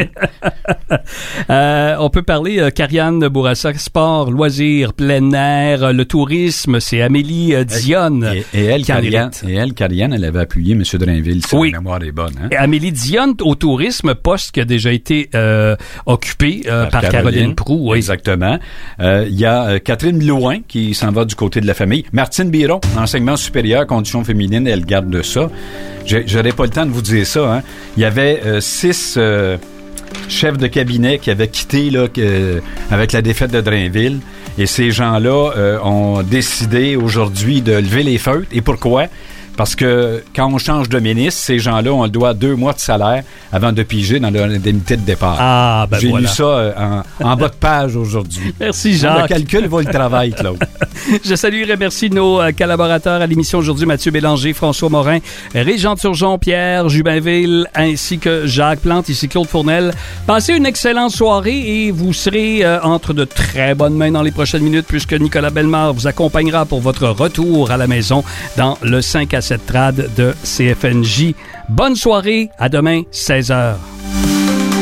euh, on peut parler euh, Karianne Bourassa, sport, loisirs, plein air, le tourisme, c'est Amélie euh, Dionne. Et, et elle, Karianne, et elle, Karianne, elle avait appuyé M. Drainville, si oui. la mémoire est bonne. Hein? Et Amélie Dionne au tourisme, poste qui a déjà été euh, occupé euh, par, par Caroline, Caroline Proulx. Oui. Exactement. Il euh, y a euh, Catherine Louin qui s'en va du côté de la famille. Martine Biron, enseignement supérieur, conditions féminines, elle garde de ça. J'aurais pas le temps de vous dire ça. Hein. Il y avait euh, six euh, chefs de cabinet qui avaient quitté là, que, avec la défaite de Drainville. Et ces gens-là euh, ont décidé aujourd'hui de lever les feutres. Et pourquoi? Parce que quand on change de ministre, ces gens-là, on le doit deux mois de salaire avant de piger dans leur indemnité de départ. Ah, ben J'ai voilà. lu ça euh, en, en bas de page aujourd'hui. Merci, Jacques. Le calcul vaut le travail, Claude. Je salue et remercie nos euh, collaborateurs à l'émission aujourd'hui, Mathieu Bélanger, François Morin, Régent Turgeon, Pierre Jubinville, ainsi que Jacques Plante, ici Claude Fournel. Passez une excellente soirée et vous serez euh, entre de très bonnes mains dans les prochaines minutes puisque Nicolas Bellemare vous accompagnera pour votre retour à la maison dans le cinq à sept trad de C F N J. Bonne soirée, à demain, seize heures.